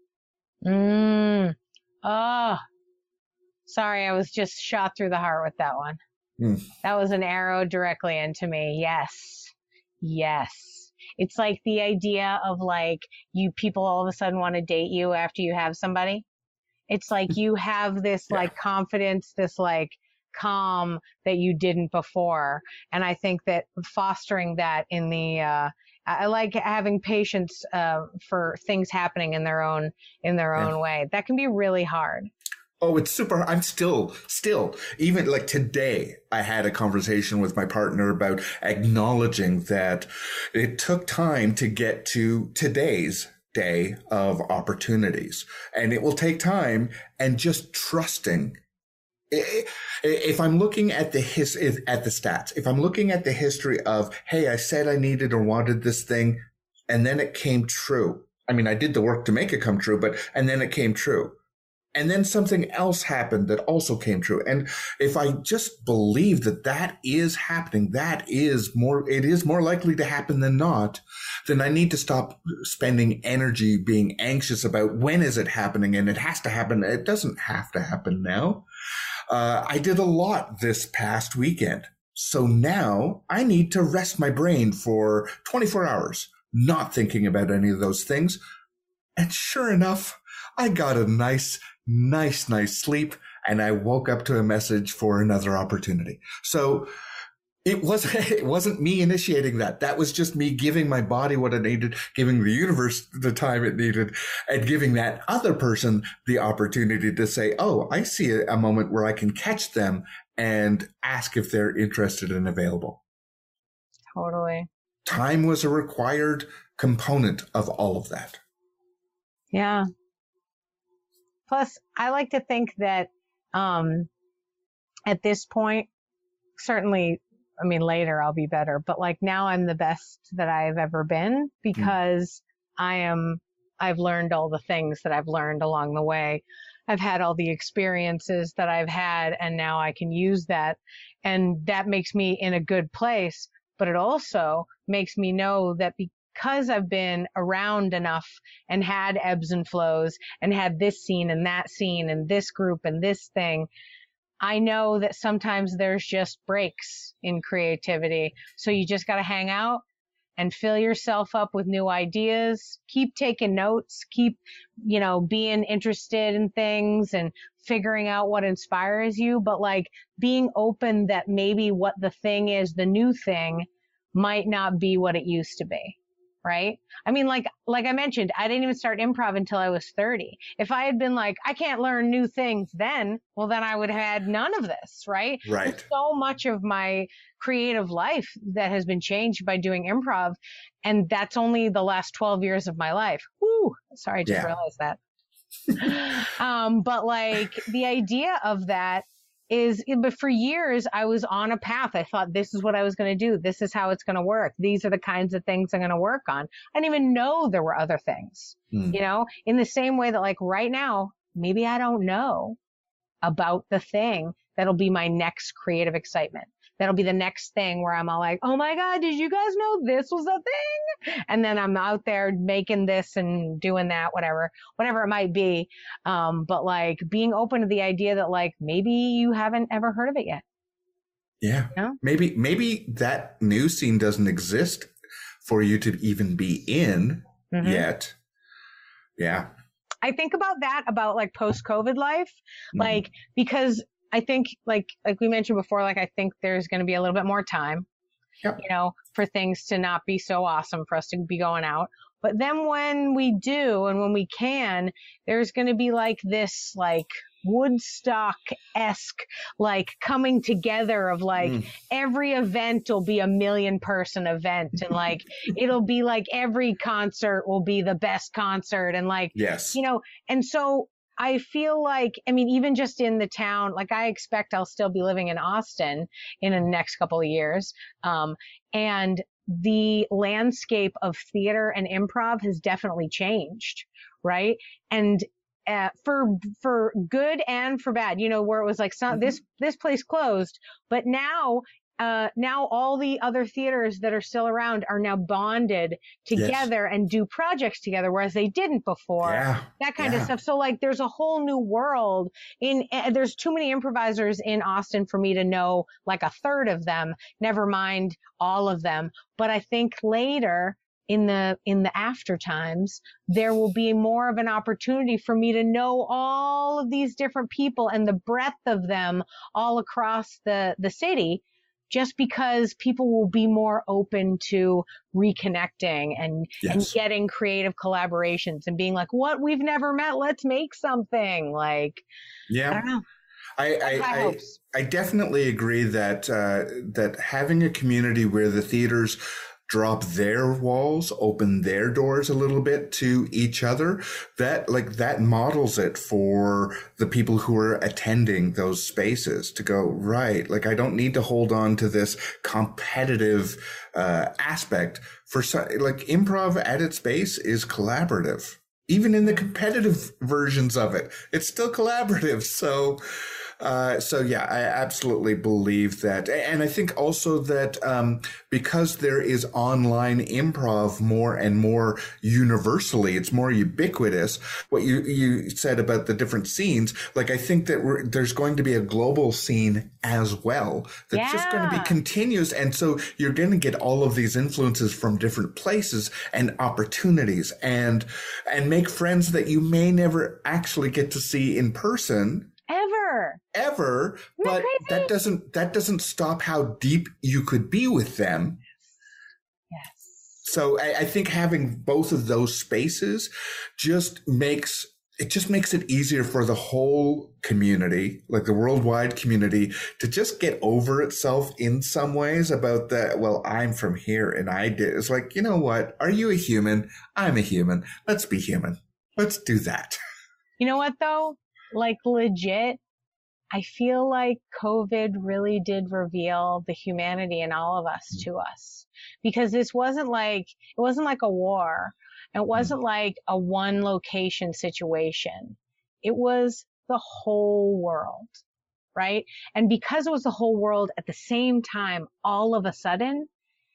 Mm. Oh, sorry. I was just shot through the heart with that one. Mm. That was an arrow directly into me. Yes. Yes. It's like the idea of like you people all of a sudden want to date you after you have somebody. It's like you have this yeah. like confidence, this like calm that you didn't before. And I think that fostering that in the, uh, I like having patience, uh, for things happening in their own, in their yeah. own way. That can be really hard. Oh, it's super. I'm still, still, even like today, I had a conversation with my partner about acknowledging that it took time to get to today's day of opportunities, and it will take time, and just trusting. If I'm looking at the his, at the stats, if I'm looking at the history of, hey, I said I needed or wanted this thing, and then it came true. I mean, I did the work to make it come true, but, and then it came true. And then something else happened that also came true. And if I just believe that that is happening, that is more, it is more likely to happen than not, then I need to stop spending energy being anxious about when is it happening, and it has to happen. It doesn't have to happen now. Uh, I did a lot this past weekend. So now I need to rest my brain for twenty-four hours, not thinking about any of those things. And sure enough, I got a nice, nice, nice sleep, and I woke up to a message for another opportunity. So it wasn't, it wasn't me initiating that. That was just me giving my body what it needed, giving the universe the time it needed, and giving that other person the opportunity to say, oh, I see a moment where I can catch them and ask if they're interested and available. Totally. Time was a required component of all of that. Yeah. Plus, I like to think that um, at this point, certainly, I mean, later I'll be better, but like now I'm the best that I've ever been, because mm. I am, I've learned all the things that I've learned along the way. I've had all the experiences that I've had, and now I can use that. And that makes me in a good place, but it also makes me know that because Because I've been around enough and had ebbs and flows and had this scene and that scene and this group and this thing, I know that sometimes there's just breaks in creativity. So you just got to hang out and fill yourself up with new ideas. Keep taking notes. Keep, you know, being interested in things and figuring out what inspires you. But like being open that maybe what the thing is, the new thing, might not be what it used to be. Right? I mean, like, like I mentioned, I didn't even start improv until I was thirty. If I had been like, I can't learn new things then, well, then I would have had none of this. Right? Right. There's so much of my creative life that has been changed by doing improv. And that's only the last twelve years of my life. Woo! Sorry, I just yeah. realized that. um, but like the idea of that is, but for years I was on a path. I thought this is what I was going to do. This is how it's going to work. These are the kinds of things I'm going to work on. I didn't even know there were other things, mm. you know, in the same way that like right now, maybe I don't know about the thing that'll be my next creative excitement. That'll be the next thing where I'm all like, oh my God, did you guys know this was a thing? And then I'm out there making this and doing that, whatever, whatever it might be. Um, but like being open to the idea that like, maybe you haven't ever heard of it yet. Yeah. You know? Maybe, maybe that new scene doesn't exist for you to even be in mm-hmm. yet. Yeah. I think about that, about like post-COVID life, Mhm. like, because I think like, like we mentioned before, like, I think there's going to be a little bit more time, Yep. you know, for things to not be so awesome for us to be going out. But then when we do, and when we can, there's going to be like this, like, Woodstock-esque, like, coming together of like, Mm. every event will be a million person event. And like, it'll be like every concert will be the best concert. And like, Yes. you know, and so I feel like, I mean, even just in the town, like, I expect I'll still be living in Austin in the next couple of years. Um, and the landscape of theater and improv has definitely changed, right? And uh, for for good and for bad, you know, where it was like, some, Mhm. this this place closed, but now uh, now all the other theaters that are still around are now bonded together and do projects together, whereas they didn't before. Yeah. That kind yeah. of stuff. So like, there's a whole new world in, uh, there's too many improvisers in Austin for me to know like a third of them, never mind all of them. But I think later in the, in the after times, there will be more of an opportunity for me to know all of these different people and the breadth of them all across the, the city, just because people will be more open to reconnecting and, Yes. and getting creative collaborations and being like, what, we've never met, let's make something. Like, Yeah. I don't know. I, High I, I, hopes. I definitely agree that uh, that having a community where the theaters drop their walls, open their doors a little bit to each other, that like that models it for the people who are attending those spaces to go, right, like I don't need to hold on to this competitive uh, aspect for so, like improv at its base is collaborative. Even in the competitive versions of it, it's still collaborative. So, uh, so yeah, I absolutely believe that. And I think also that, um, because there is online improv more and more universally, it's more ubiquitous. What you, you said about the different scenes, like, I think that we're, there's going to be a global scene as well. That's just going to be Yeah. continuous. And so you're going to get all of these influences from different places and opportunities and, and make friends that you may never actually get to see in person Ever. ever, Isn't that but crazy? that doesn't that doesn't stop how deep you could be with them. Yes. So I, I think having both of those spaces just makes it just makes it easier for the whole community, like the worldwide community, to just get over itself in some ways about that. Well, I'm from here and I did. It's like, you know what? Are you a human? I'm a human. Let's be human. Let's do that. You know what though? Like, legit, I feel like COVID really did reveal the humanity in all of us to us, because this wasn't like, it wasn't like a war. It wasn't like a one location situation. It was the whole world, right? And because it was the whole world at the same time, all of a sudden,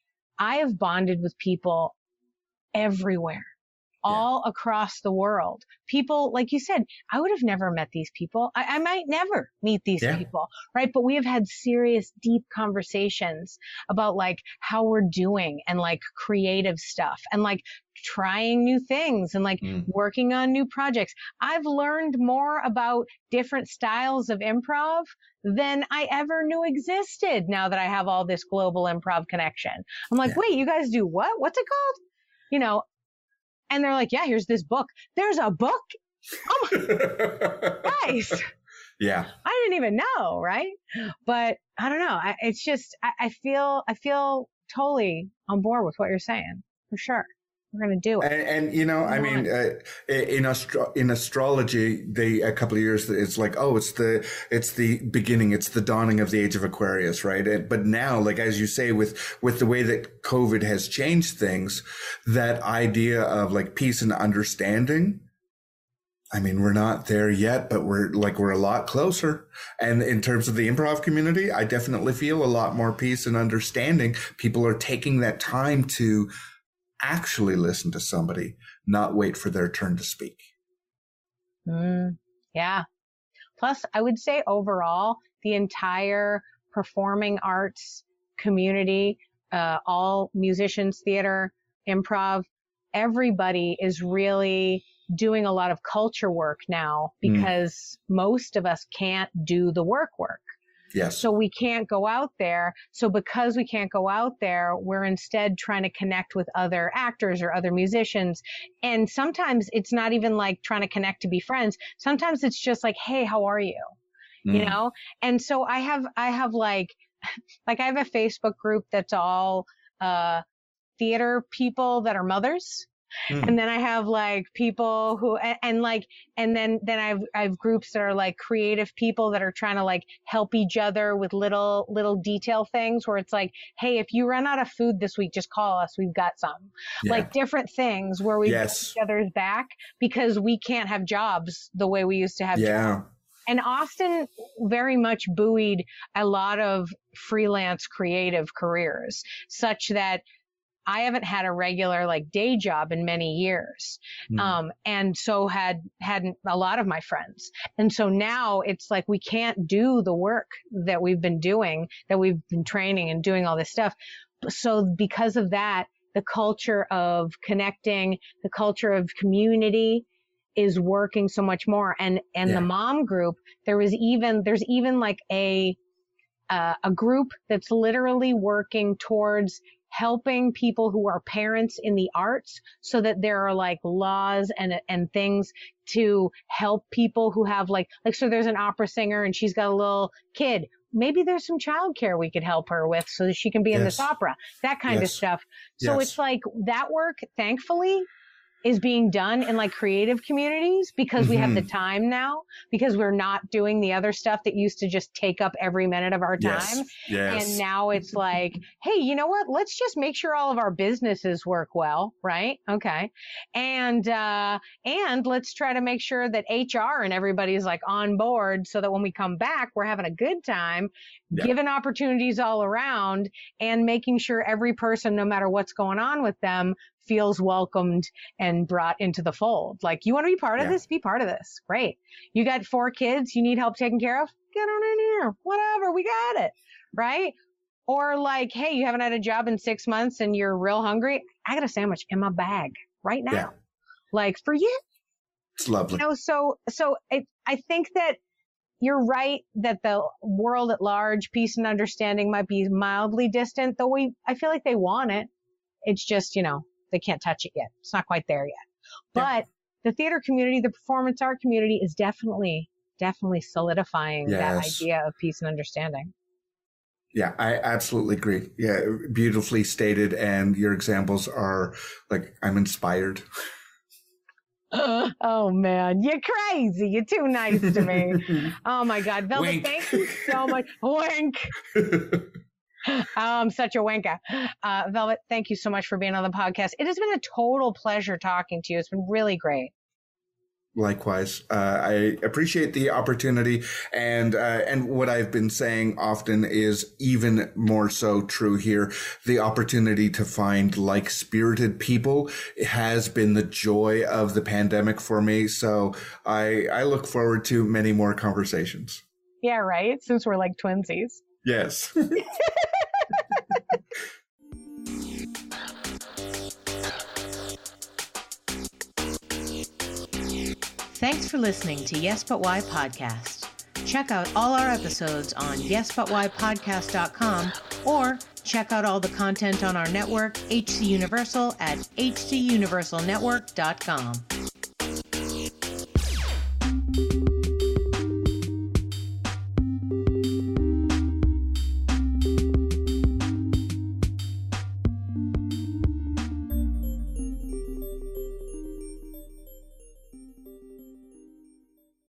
I have bonded with people everywhere. All across the world. People, like you said, I would have never met these people. I, I might never meet these Yeah. people, right? But we have had serious, deep conversations about like how we're doing and like creative stuff and like trying new things and like Mm. working on new projects. I've learned more about different styles of improv than I ever knew existed now that I have all this global improv connection. I'm like, Yeah. wait, you guys do what? What's it called? You know, and they're like, yeah, here's this book. There's a book? Oh my, guys, Yeah. I didn't even know, right? But I don't know. I, it's just, I, I feel, I feel totally on board with what you're saying, for sure. We're going to do it. And, and, you know, I mean, uh, in astro- in astrology, they, a couple of years, it's like, oh, it's the, it's the beginning, it's the dawning of the age of Aquarius, right? And, but now, like, as you say, with, with the way that COVID has changed things, that idea of like peace and understanding, I mean, we're not there yet, but we're like, we're a lot closer. And in terms of the improv community, I definitely feel a lot more peace and understanding. People are taking that time to actually listen to somebody, not wait for their turn to speak. Mm, yeah. Plus, I would say overall, the entire performing arts community, uh, all musicians, theater, improv, everybody is really doing a lot of culture work now because mm. most of us can't do the work work. Yes. So we can't go out there. So because we can't go out there, we're instead trying to connect with other actors or other musicians. And sometimes it's not even like trying to connect to be friends. Sometimes it's just like, hey, how are you? Mm. You know? And so I have, I have like, like I have a Facebook group that's all, uh, theater people that are mothers. Mm. And then I have like people who, and, and like, and then, then I've, I've groups that are like creative people that are trying to like help each other with little, little detail things where it's like, hey, if you run out of food this week, just call us. We've got some. Yeah. Like different things where we yes. get each other's back because we can't have jobs the way we used to have yeah. jobs. And Austin very much buoyed a lot of freelance creative careers such that I haven't had a regular like day job in many years. Mm. Um, and so had, had a lot of my friends. And so now it's like, we can't do the work that we've been doing, that we've been training and doing all this stuff. So because of that, the culture of connecting, the culture of community is working so much more. And, and yeah. the mom group, there was even, there's even like a, uh, a group that's literally working towards helping people who are parents in the arts so that there are like laws and, and things to help people who have like, like, so there's an opera singer and she's got a little kid. Maybe there's some childcare we could help her with so that she can be yes. in this opera, that kind yes. of stuff. So yes. it's like that work, thankfully, is being done in like creative communities because mm-hmm. we have the time now, because we're not doing the other stuff that used to just take up every minute of our time. Yes. Yes. And now it's like, hey, you know what? Let's just make sure all of our businesses work well, right? Okay. And, uh, and let's try to make sure that H R and everybody's like on board so that when we come back, we're having a good time, yeah. giving opportunities all around and making sure every person, no matter what's going on with them, feels welcomed and brought into the fold. Like, you want to be part of yeah. this? Be part of this. Great. You got four kids you need help taking care of? Get on in here. Whatever. We got it. Right? Or like, hey, you haven't had a job in six months and you're real hungry. I got a sandwich in my bag right now. Yeah. Like, for you. It's lovely. You know, so, so it, I think that you're right that the world at large, peace and understanding might be mildly distant, though we, I feel like they want it. It's just, you know, they can't touch it yet. It's not quite there yet. But yeah. the theater community, the performance art community is definitely, definitely solidifying yes. that idea of peace and understanding. Yeah, I absolutely agree. Yeah, beautifully stated. And your examples are like, I'm inspired. Uh, oh man, you're crazy. You're too nice to me. Oh my God. Velvet, Wink. Thank you so much. Wink. I'm such a wanker. Uh, Velvet, thank you so much for being on the podcast. It has been a total pleasure talking to you. It's been really great. Likewise. Uh, I appreciate the opportunity. And, uh, and what I've been saying often is even more so true here. The opportunity to find like-spirited people has been the joy of the pandemic for me. So I, I look forward to many more conversations. Yeah, right. Since we're like twinsies. Yes. Thanks for listening to Yes But Why Podcast. Check out all our episodes on yes but why podcast dot com or check out all the content on our network, H C Universal, at h c universal network dot com.